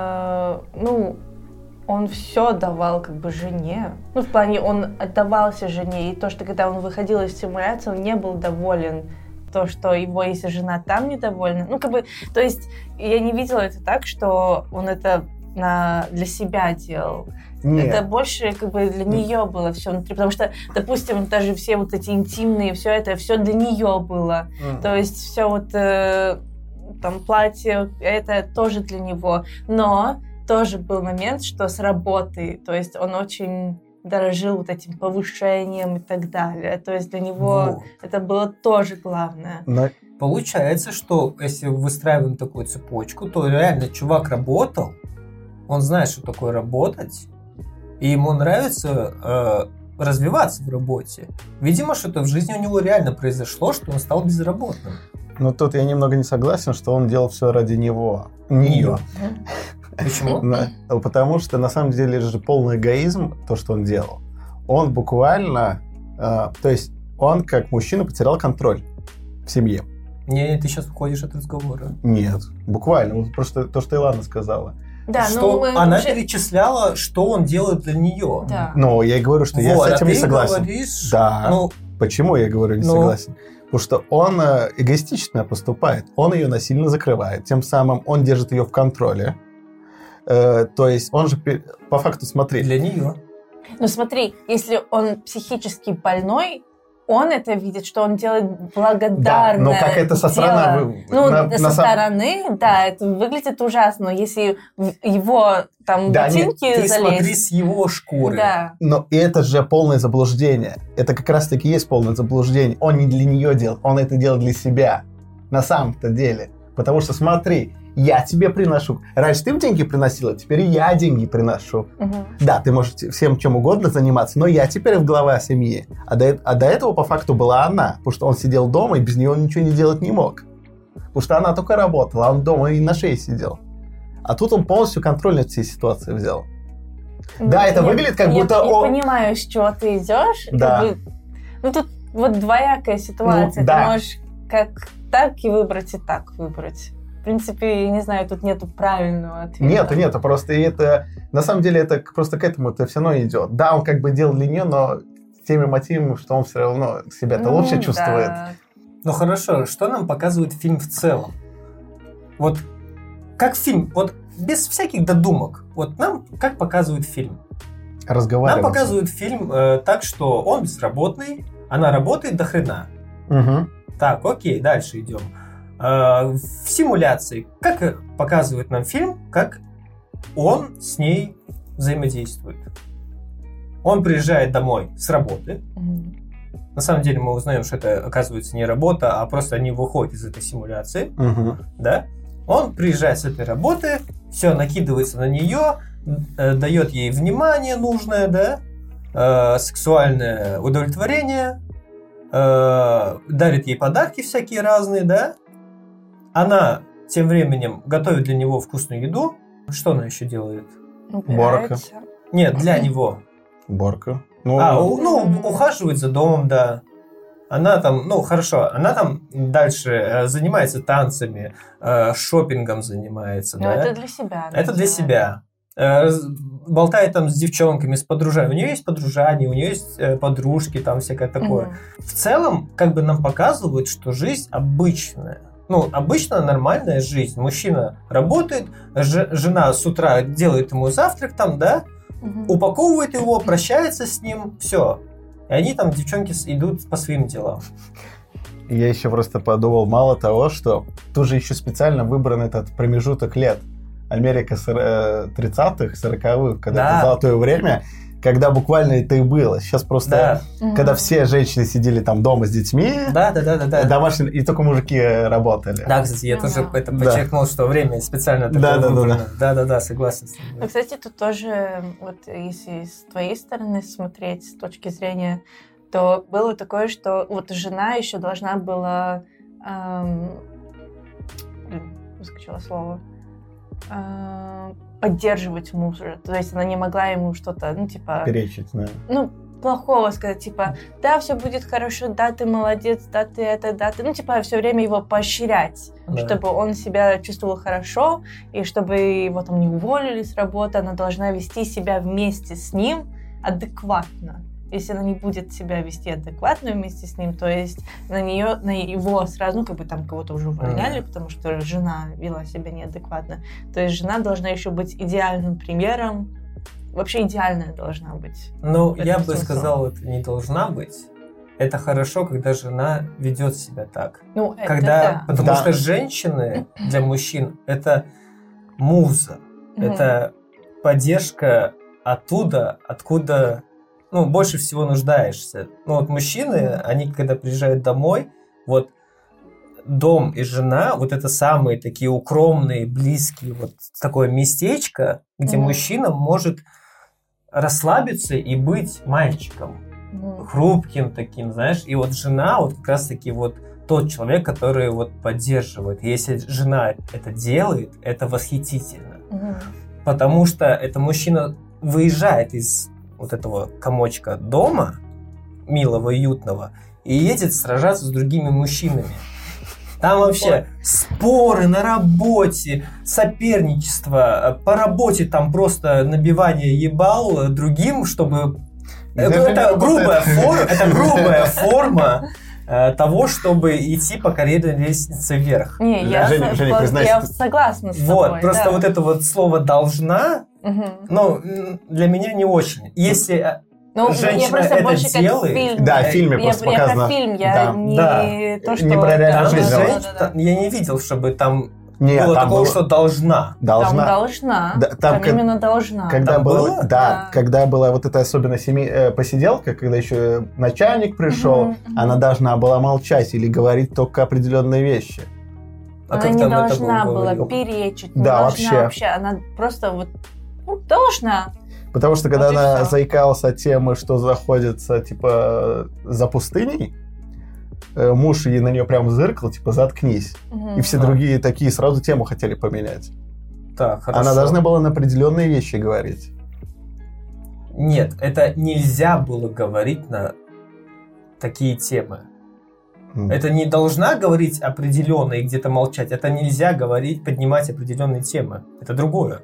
он все давал как бы жене. Ну, в плане, он отдавался жене, и то, что когда он выходил из симуляции, он не был доволен. То, что если жена там недовольна. Ну, как бы, то есть, я не видела это так, что он это для себя делал. Нет. Это больше как бы для нее было все внутри, потому что, допустим, даже все вот эти интимные, все это, все для нее было. То есть все вот там платье, это тоже для него. Но тоже был момент, что с работы, то есть он очень дорожил вот этим повышением и так далее. То есть для него Вот. это было тоже главное. Но- Получается, что если выстраиваем такую цепочку, то реально чувак работал, он знает, что такое работать, и ему нравится развиваться в работе. Видимо, что-то в жизни у него реально произошло, что он стал безработным. Но тут я немного не согласен, что он делал все ради него. Нее. Почему? Потому что на самом деле это же полный эгоизм, то, что он делал. Он буквально... то есть он, как мужчина, потерял контроль в семье. Не, ты сейчас уходишь от разговора. Нет, буквально. Вот просто то, что Илана сказала. Да, что ну мы она уже- перечисляла, что он делает для нее. Да. Но я и говорю, что я Вот, с а этим ты не согласен. говоришь, Да. ну, Почему я говорю не Ну? согласен? Потому что он эгоистично поступает. Он ее насильно закрывает. Тем самым он держит ее в контроле. То есть он же по факту, смотри, для нее. Ну смотри, если он психически больной, он это видит, что он делает благодарное но как это со стороны дело. Ну, на со самом- стороны, да, это выглядит ужасно. Но если в его там Да, нет, ботинки Ты смотри залезть... с его шкуры. Да. Но это же полное заблуждение. Это как раз-таки есть полное заблуждение. Он не для нее делал, он это делал для себя. На самом-то деле. Потому что смотри, я тебе приношу. Раньше ты деньги приносила, теперь я деньги приношу. Мгм. Да, ты можешь всем чем угодно заниматься, но я теперь глава семьи. А до этого по факту была она. Потому что он сидел дома и без нее ничего не делать не мог. Потому что она только работала, а он дома и на шее сидел. А тут он полностью контроль над всей ситуацией взял. Да, это выглядит, как будто я он- понимаю, с чего ты идешь. Да. Как бы, ну, тут вот двоякая ситуация. Ну, да. Ты можешь как так и выбрать, и так выбрать. В принципе, я не знаю, тут нету правильного ответа. Нету, просто и это... На самом деле это просто к этому это все равно идет. Да, он как бы делал для нее, но с теми мотивами, что он все равно себя-то Ну, лучше да. чувствует. Ну хорошо, что нам показывает фильм в целом? Вот как фильм, вот без всяких додумок, вот нам как показывает фильм? разговаривать. Нам показывают фильм так, что он безработный, она работает до хрена. Угу. Так, окей, дальше идем. В симуляции, как показывает нам фильм, как он с ней взаимодействует. Он приезжает домой с работы. На самом деле мы узнаем, что это, оказывается, не работа, а просто они выходят из этой симуляции. Да? Он приезжает с этой работы, все накидывается на нее, дает ей внимание нужное, да? Сексуальное удовлетворение, дарит ей подарки всякие разные, да? Она тем временем готовит для него вкусную еду. Что она еще делает? Уборка. Нет, для него. Уборка. Ухаживает за домом, да. Она там, хорошо, она там дальше занимается танцами, шопингом занимается, Но да. это для себя. Это для себя. Болтает там с девчонками, с подружаниями. У нее есть подружания, у нее есть подружки, там всякое такое. В целом, как бы нам показывают, что жизнь обычная. Обычно нормальная жизнь. Мужчина работает, жена с утра делает ему завтрак там, да, упаковывает его, прощается с ним, все. И они там, девчонки, идут по своим делам. Я еще просто подумал, мало того, что тут же еще специально выбран этот промежуток лет. Америка 30-х, 40-х, когда это золотое время, когда буквально это и было. Сейчас просто, когда все женщины сидели там дома с детьми, домашние, и только мужики работали. Да, кстати, я тоже это подчеркнул, что время специально такое выбрано. Да, согласен с тобой. Кстати, тут тоже, вот если с твоей стороны смотреть, с точки зрения, то было такое, что вот жена еще должна была... выскочило слово. Поддерживать мужа. То есть она не могла ему что-то, перечить, да. Плохого сказать, да, все будет хорошо, да, ты молодец, да, ты это, да, ты... все время его поощрять, чтобы он себя чувствовал хорошо, и чтобы его там не уволили с работы, она должна вести себя вместе с ним адекватно. Если она не будет себя вести адекватно вместе с ним, то есть на его сразу, там кого-то уже увольняли, потому что жена вела себя неадекватно. То есть жена должна еще быть идеальным примером. Вообще идеальная должна быть. Я бы сказал, это не должна быть. Это хорошо, когда жена ведет себя так. Потому что женщины для мужчин это муза. Это поддержка оттуда, откуда... больше всего нуждаешься. Мужчины, они когда приезжают домой, дом и жена, это самые такие укромные, близкие, такое местечко, где мужчина может расслабиться и быть мальчиком. Хрупким таким, знаешь. И жена как раз-таки тот человек, который поддерживает. Если жена это делает, это восхитительно. Потому что это мужчина выезжает из этого комочка дома, милого, уютного, и едет сражаться с другими мужчинами. Там вообще споры на работе, соперничество, по работе там просто набивание ебал другим, чтобы... Это грубая форма того, чтобы идти по карьерной лестнице вверх. Не, я согласна с тобой. Просто это слово «должна», для меня не очень. Если женщина это делает... Да, в фильме просто показано. Я про фильм, я не то, что... Не про реальную жизнь. Я не видел, чтобы там было такого, что «должна». Там должна. Там именно должна. Когда была эта особенно посиделка, когда еще начальник пришел, она должна была молчать или говорить только определенные вещи. Она не должна была перечить. Да, вообще. Она просто должна. Потому что когда она заикалась от темы, что заходится, за пустыней, муж ей на нее прям зыркал, заткнись. И все другие такие сразу тему хотели поменять. Так, хорошо. Она должна была на определенные вещи говорить. Нет, это нельзя было говорить на такие темы. Это не должна говорить определенно и где-то молчать. Это нельзя говорить, поднимать определенные темы. Это другое.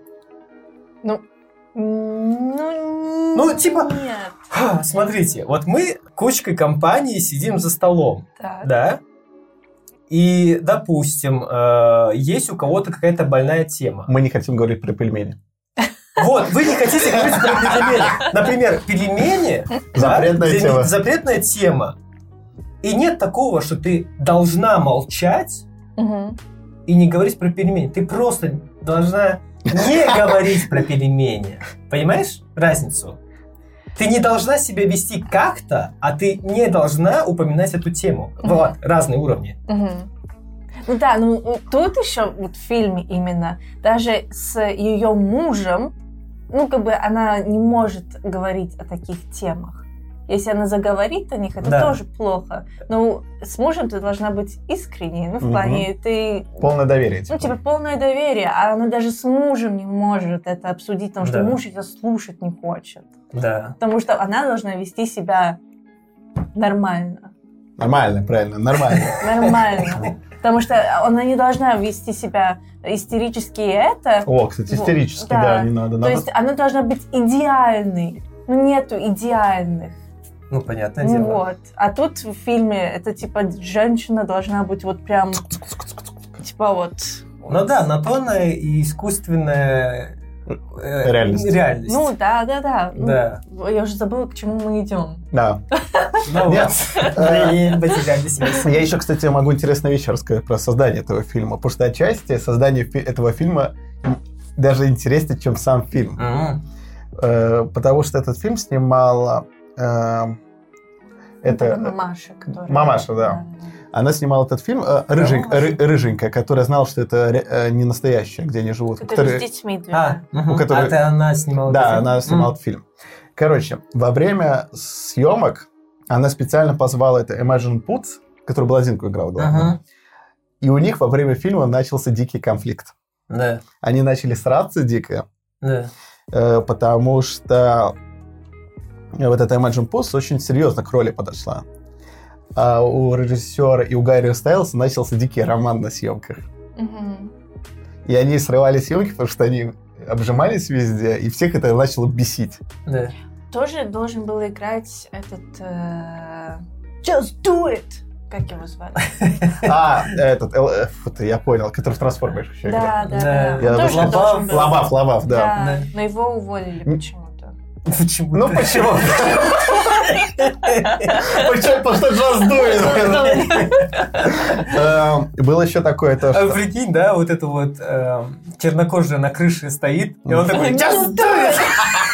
Нет. Смотрите, мы кучкой компании сидим за столом, да? И, допустим, есть у кого-то какая-то больная тема. Мы не хотим говорить про пельмени. Вот, вы не хотите говорить про пельмени. Например, пельмени... Запретная тема. Запретная тема. И нет такого, что ты должна молчать и не говорить про пельмени. Ты просто должна не говорить про пельмени. Понимаешь разницу? Ты не должна себя вести как-то, а ты не должна упоминать эту тему. Вот, разные уровни. Ну да, ну тут еще вот в фильме именно, даже с ее мужем, ну как бы она не может говорить о таких темах. Если она заговорит о них, это тоже плохо. Но с мужем ты должна быть искренней. Ну, в плане, ты... Полное доверие. Ну, типа, полное доверие. А она даже с мужем не может это обсудить, потому что муж это слушать не хочет. Да. Потому что она должна вести себя нормально. Нормально, правильно, нормально. Нормально. Потому что она не должна вести себя истерически это. О, кстати, истерически, да, не надо. То есть она должна быть идеальной. Ну, нету идеальных. Ну, понятное дело. Вот. А тут в фильме это типа женщина должна быть вот прям типа вот. Ну да, на то она и искусственная реальность. Ну да. Я уже забыла, к чему мы идем. Да. Нет. Я еще, кстати, могу интересную вещь рассказать про создание этого фильма, потому что отчасти создание этого фильма даже интереснее, чем сам фильм. Потому что этот фильм снимала... это Мамаша, которая... Мамаша, да. Она снимала этот фильм рыженькая, которая знала, что это не настоящее, где они живут. Которая с детьми. Это она снимала этот фильм? Да, она снимала этот фильм. Короче, во время съемок она специально позвала это Imogen Poots, которая блондинку играла главную. И у них во время фильма начался дикий конфликт. Да. Они начали сраться дико. Да. Потому что вот эта Imogen Poots очень серьезно к роли подошла. А у режиссера и у Гарри Стайлса начался дикий роман на съемках. И они срывали съемки, потому что они обжимались везде, и всех это начало бесить. Да. Тоже должен был играть этот... Just do it! Как его звали? Я понял, который в «Трансформерах» еще играл. Да. Лобав, да. Но его уволили почему-то. Почему? Ну, почему? Потому что Just do it. Было еще такое то, что... Прикинь, да, вот это вот чернокожая на крыше стоит, и он такой Just do it!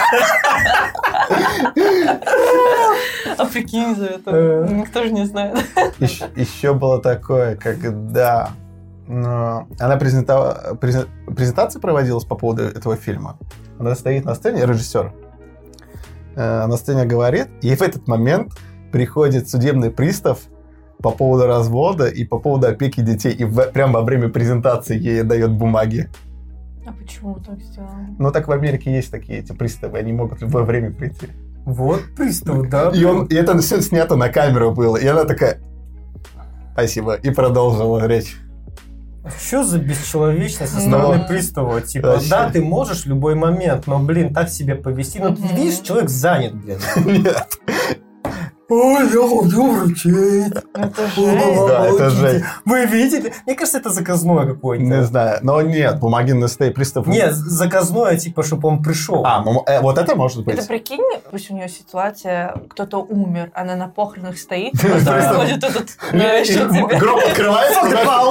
А прикинь за это. Никто же не знает. Еще было такое, когда она презентация проводилась по поводу этого фильма. Она стоит на сцене, режиссер на сцене говорит, и в этот момент приходит судебный пристав по поводу развода и по поводу опеки детей, и прямо во время презентации ей дает бумаги. А почему так сделано? Ну, так в Америке есть такие эти приставы, они могут в любое время прийти. Вот пристав, да. И это все снято на камеру было, и она такая, спасибо, и продолжила речь. Что за бесчеловечность со стороны пристава? Типа, вообще. Да, ты можешь в любой момент, но, блин, так себя повести. Ну, ты видишь, человек занят, блин. Нет. Ой, я хочу вручить. Это жесть. Да, это жесть. Вы видели? Мне кажется, это заказное какое-то. Не знаю, но нет, бумаги на стей пристав. Нет, заказное, типа, чтобы он пришел. Вот это может быть. Это прикинь, пусть у нее ситуация, кто-то умер, она на похоронах стоит, просто приходит этот, что тебе? Гроб открывается,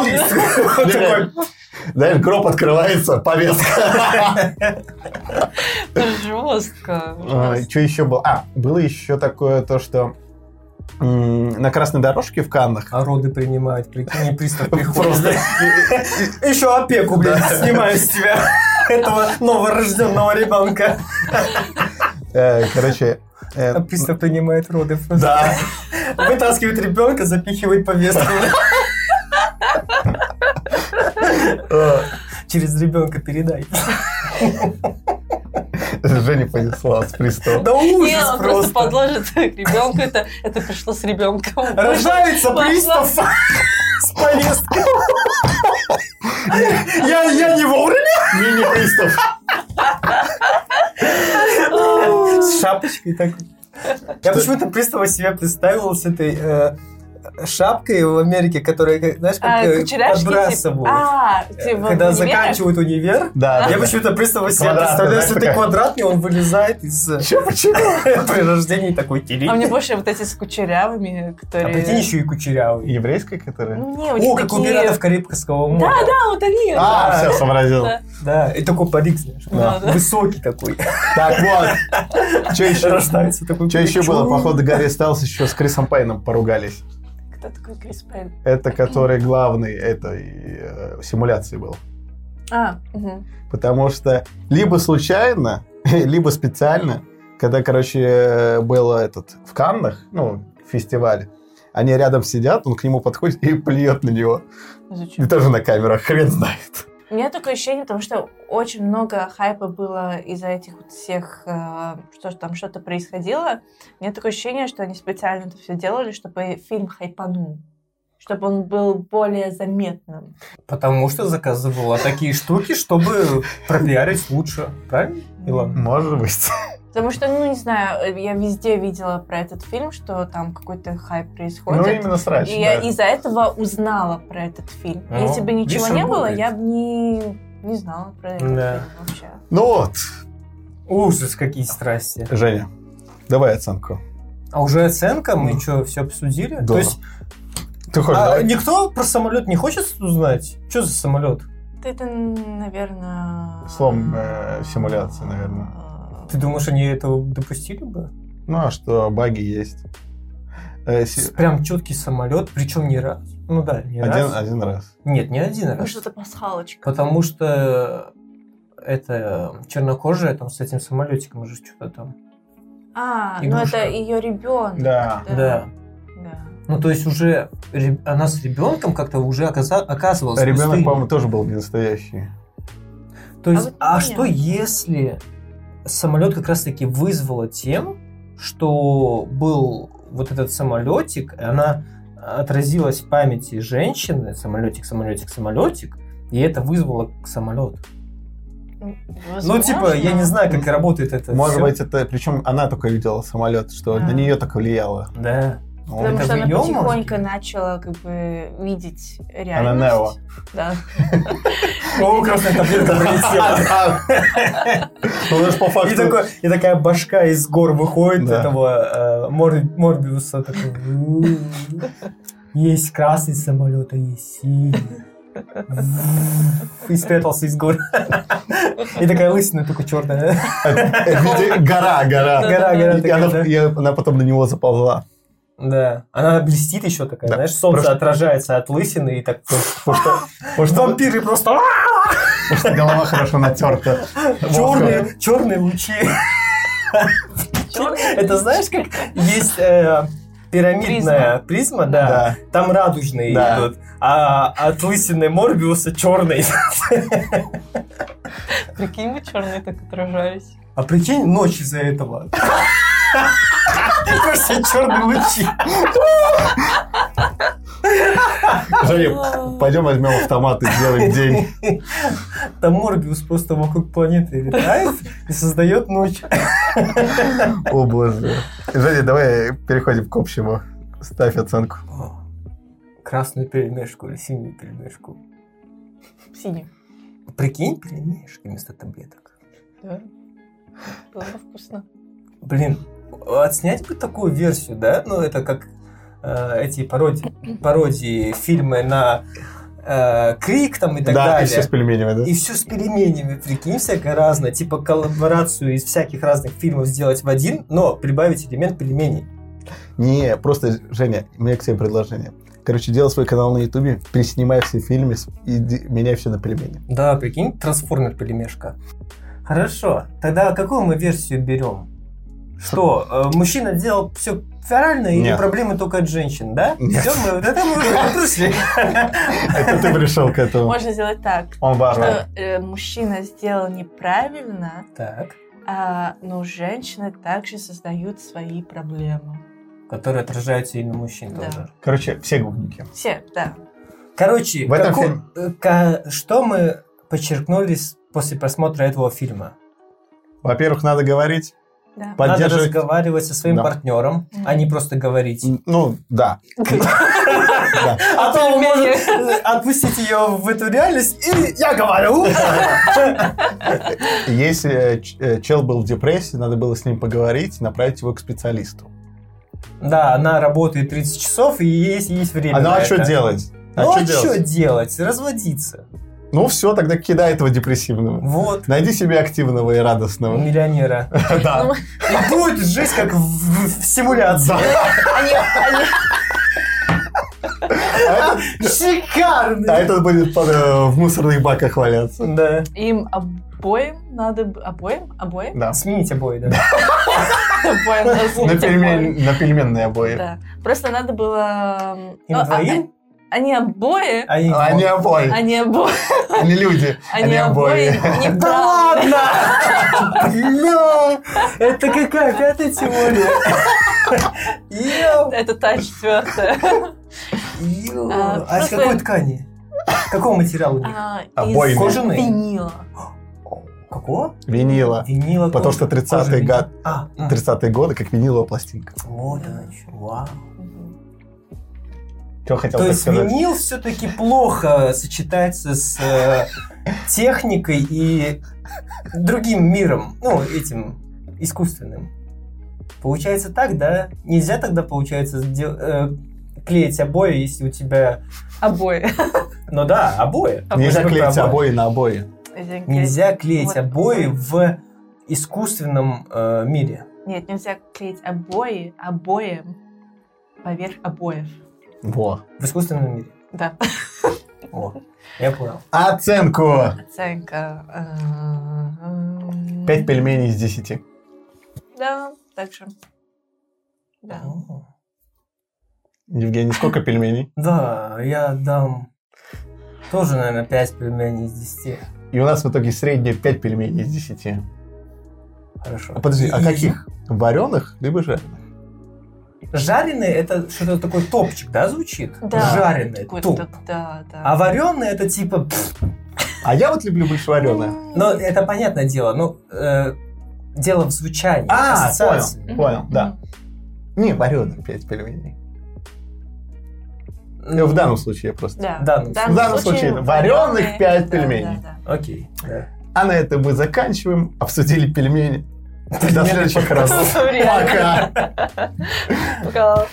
знаешь, гроб открывается, повестка. Это жестко. Что еще было? Было еще такое то, что на красной дорожке в Каннах. А роды принимают, прикинь, пристав приходит. Еще опеку, блядь, снимаю с тебя этого новорожденного ребенка. Короче... Пристав принимает роды. Да. Вытаскивает ребенка, запихивает повестку. Через ребенка передай. Женя понесла с приставом. Да ужас не, он просто подложит ребенка, это пришло с ребенком. Рождается пристав с повесткой. Я не вовремя. Мини-пристав. С шапочкой такой. Я почему-то пристава себя представил с этой шапкой в Америке, которая, знаешь, как кучеряшки, подбрасывают. типа Когда в универе? заканчивают универ. Да, Я почему-то представляю, если ты квадратный, он вылезает из при рождении такой тели. А мне больше вот эти с кучерявыми, А которые... прикинь, еще и кучерявый. еврейская, которая? Ну, не, у О, них как у такие... пиратов Карибского моря. Да, вот они. Все, сообразил. Да. Да, и такой парик, знаешь, Да. высокий такой. Так вот, что еще? Рождается такой. Что еще было? Походу, Гарри Стайлс еще с Крисом Пейном поругались. Кто такой Крис Пайн? Это который главный этой симуляции был. Угу. Потому что либо случайно, либо специально, когда, короче, было в Каннах, фестивале, они рядом сидят, он к нему подходит и плюет на него. Зачем? И тоже на камерах, хрен знает. У меня такое ощущение, потому что очень много хайпа было из-за этих вот всех, что там что-то происходило. У меня такое ощущение, что они специально это все делали, чтобы фильм хайпанул. Чтобы он был более заметным. Потому что заказывала такие штуки, чтобы пропиарить лучше. Правильно, Илон? Может быть. Потому что, не знаю, я везде видела про этот фильм, что там какой-то хайп происходит. Именно срач, И я из-за этого узнала про этот фильм. Если бы ничего не было, я бы не знала про этот фильм вообще. Ну вот. Ужас, какие страсти. Женя, давай оценку. А уже оценка? Мы что, все обсудили? Да. То есть Ты хочешь, давай? никто про самолет не хочет узнать? Что за самолет? Это, наверное... Слом симуляции, наверное. Ты думаешь, они этого допустили бы? Ну, а что, баги есть. Прям четкий самолет, причем не раз. Ну да, не раз. Один раз. Нет, не один раз. Может, это пасхалочка. Потому что это чернокожая там с этим самолетиком уже что-то там. Игрушка. Это ее ребенок. Да. Ну, то есть уже она с ребенком как-то уже оказывалась в Ребенок, пустыне. по-моему, тоже был не настоящий. То есть, вот что если самолет как раз-таки вызвало тем, что был вот этот самолетик, и она отразилась в памяти женщины, самолетик, и это вызвало самолет. Возможно. Ну, типа, я не знаю, как работает это. Может всё. быть, это... Причем она только видела самолет, что на нее так влияло. Да. Потому это что в она её потихоньку мозге? начала как бы видеть реальность. Она Нео. Да. О, красная таблетка пролетела. Ну, по факту... И такая башка из гор выходит Да. этого Морбиуса. Такой, есть красный самолет, а есть синий. И спрятался из гор. И такая лысина только черная. Гора. Гора И такая, да. и она потом на него заползла. Да. Она блестит еще такая, Да. знаешь, солнце Просто- отражается от лысины и так... Потому что Вампиры просто... голова хорошо натерта. Черные лучи. Это знаешь, как есть пирамидная призма, да, Да. там радужные Да. идут, а от лысины Морбиуса черный. Прикинь, мы черные так отражались. А прикинь, ночь из-за этого. Просто черные лучи. Женя, пойдем возьмем автомат и сделаем день. Там Морбиус просто вокруг планеты летает и создает ночь. О, боже. Женя, давай переходим к общему. Ставь оценку. Красную пельмешку или синюю пельмешку. Синий. Прикинь, пельмешки вместо таблеток. Да. Было бы вкусно. Блин, отснять бы такую версию, да? Ну, это как эти пародии фильмы на Крик там и так Да, далее. и все с пельменями, да? И все с пельменями, прикинь, всякое разное. Типа коллаборацию из всяких разных фильмов сделать в один, но прибавить элемент пельменей. Не, просто, Женя, у меня к тебе предложение. Короче, делай свой канал на Ютубе, переснимай все фильмы и меняй все на пельмени. Да, прикинь, трансформер пельмешка. Хорошо, тогда какую мы версию берем? Что, мужчина делал все правильно или Нет. проблемы только от женщин, да? Нет. Все, это мы пришли. Это ты пришел к этому. Можно сделать так, Он варвар. что мужчина сделал неправильно, Так, но женщины также создают свои проблемы. которые отражаются и на мужчин Да. тоже. Короче, все губники. Все, да. Короче, В этом что мы подчеркнули после просмотра этого фильма? Во-первых, надо говорить. Да. Надо поддерживать... разговаривать со своим Да. партнером, а не просто говорить. Ну, да. Да. А то он может отпустить ее в эту реальность, и я говорю. Если чел был в депрессии, надо было с ним поговорить, направить его к специалисту. Да, она работает 30 часов, и есть время Ну, на а что это. делать? Ну, а чё что делать? Разводиться. Ну, все, тогда кидай этого депрессивного. Вот. Найди себе активного и радостного. Миллионера. Да. И будет жить как в симуляции. Они- А Шикарно. этот будет в мусорных баках валяться. Да. Им обоим надо... Обоим? Да. Сменить обои, да. Обоим надо сменить На пельменные обои. Да. Просто надо было... Им двоим? Они обои... Они обои. Они обои... Они люди. Они обои Да неправы. ладно! Бля! Это какая пятая теория? Йоу! Это та 4-я. Йоу! А, А из просто- какой ткани? Какого материала у них? Обойные. Из Кожаные? винила. Какого? Винила. Винила. Потому что 30-е кожа. А, 30-е годы, как виниловая пластинка. вот она что. Вау. Что хотел То так есть сказать? винил все-таки плохо сочетается с техникой и другим миром, ну, этим искусственным. Получается так, да? Нельзя тогда, получается, клеить обои, если у тебя... Обои. Ну да, обои. Нельзя Мы же клеить про обои на обои. Нельзя клеить Вот. обои в искусственном мире. Нет, нельзя клеить обои обоем поверх обоев. Во. В искусственном мире. Да. О, я понял. Оценку. Оценка... 5 пельменей из 10. Да, так же. Да. Евгений, сколько пельменей? Да, я дам тоже, наверное, 5 пельменей из 10. И у нас в итоге среднее 5 пельменей из 10. Хорошо. Подожди, а И- каких? Вареных, либо жареных? Жареные это что-то такой топчик, да, звучит? Да. Жареные, Какой-то топ. так- Да, да. А вареные это типа... А я вот люблю больше вареное. Но это понятное дело, ну, дело в звучании. ассоциации. понял, да. Не, вареных 5 пельменей. Ну, В данном случае я просто... Да. В данном В данном случае вареных 5 да, пельменей. да, да. Окей. Да. А на этом мы заканчиваем. Обсудили пельмени. До следующих разов. Реально. Пока. Пока.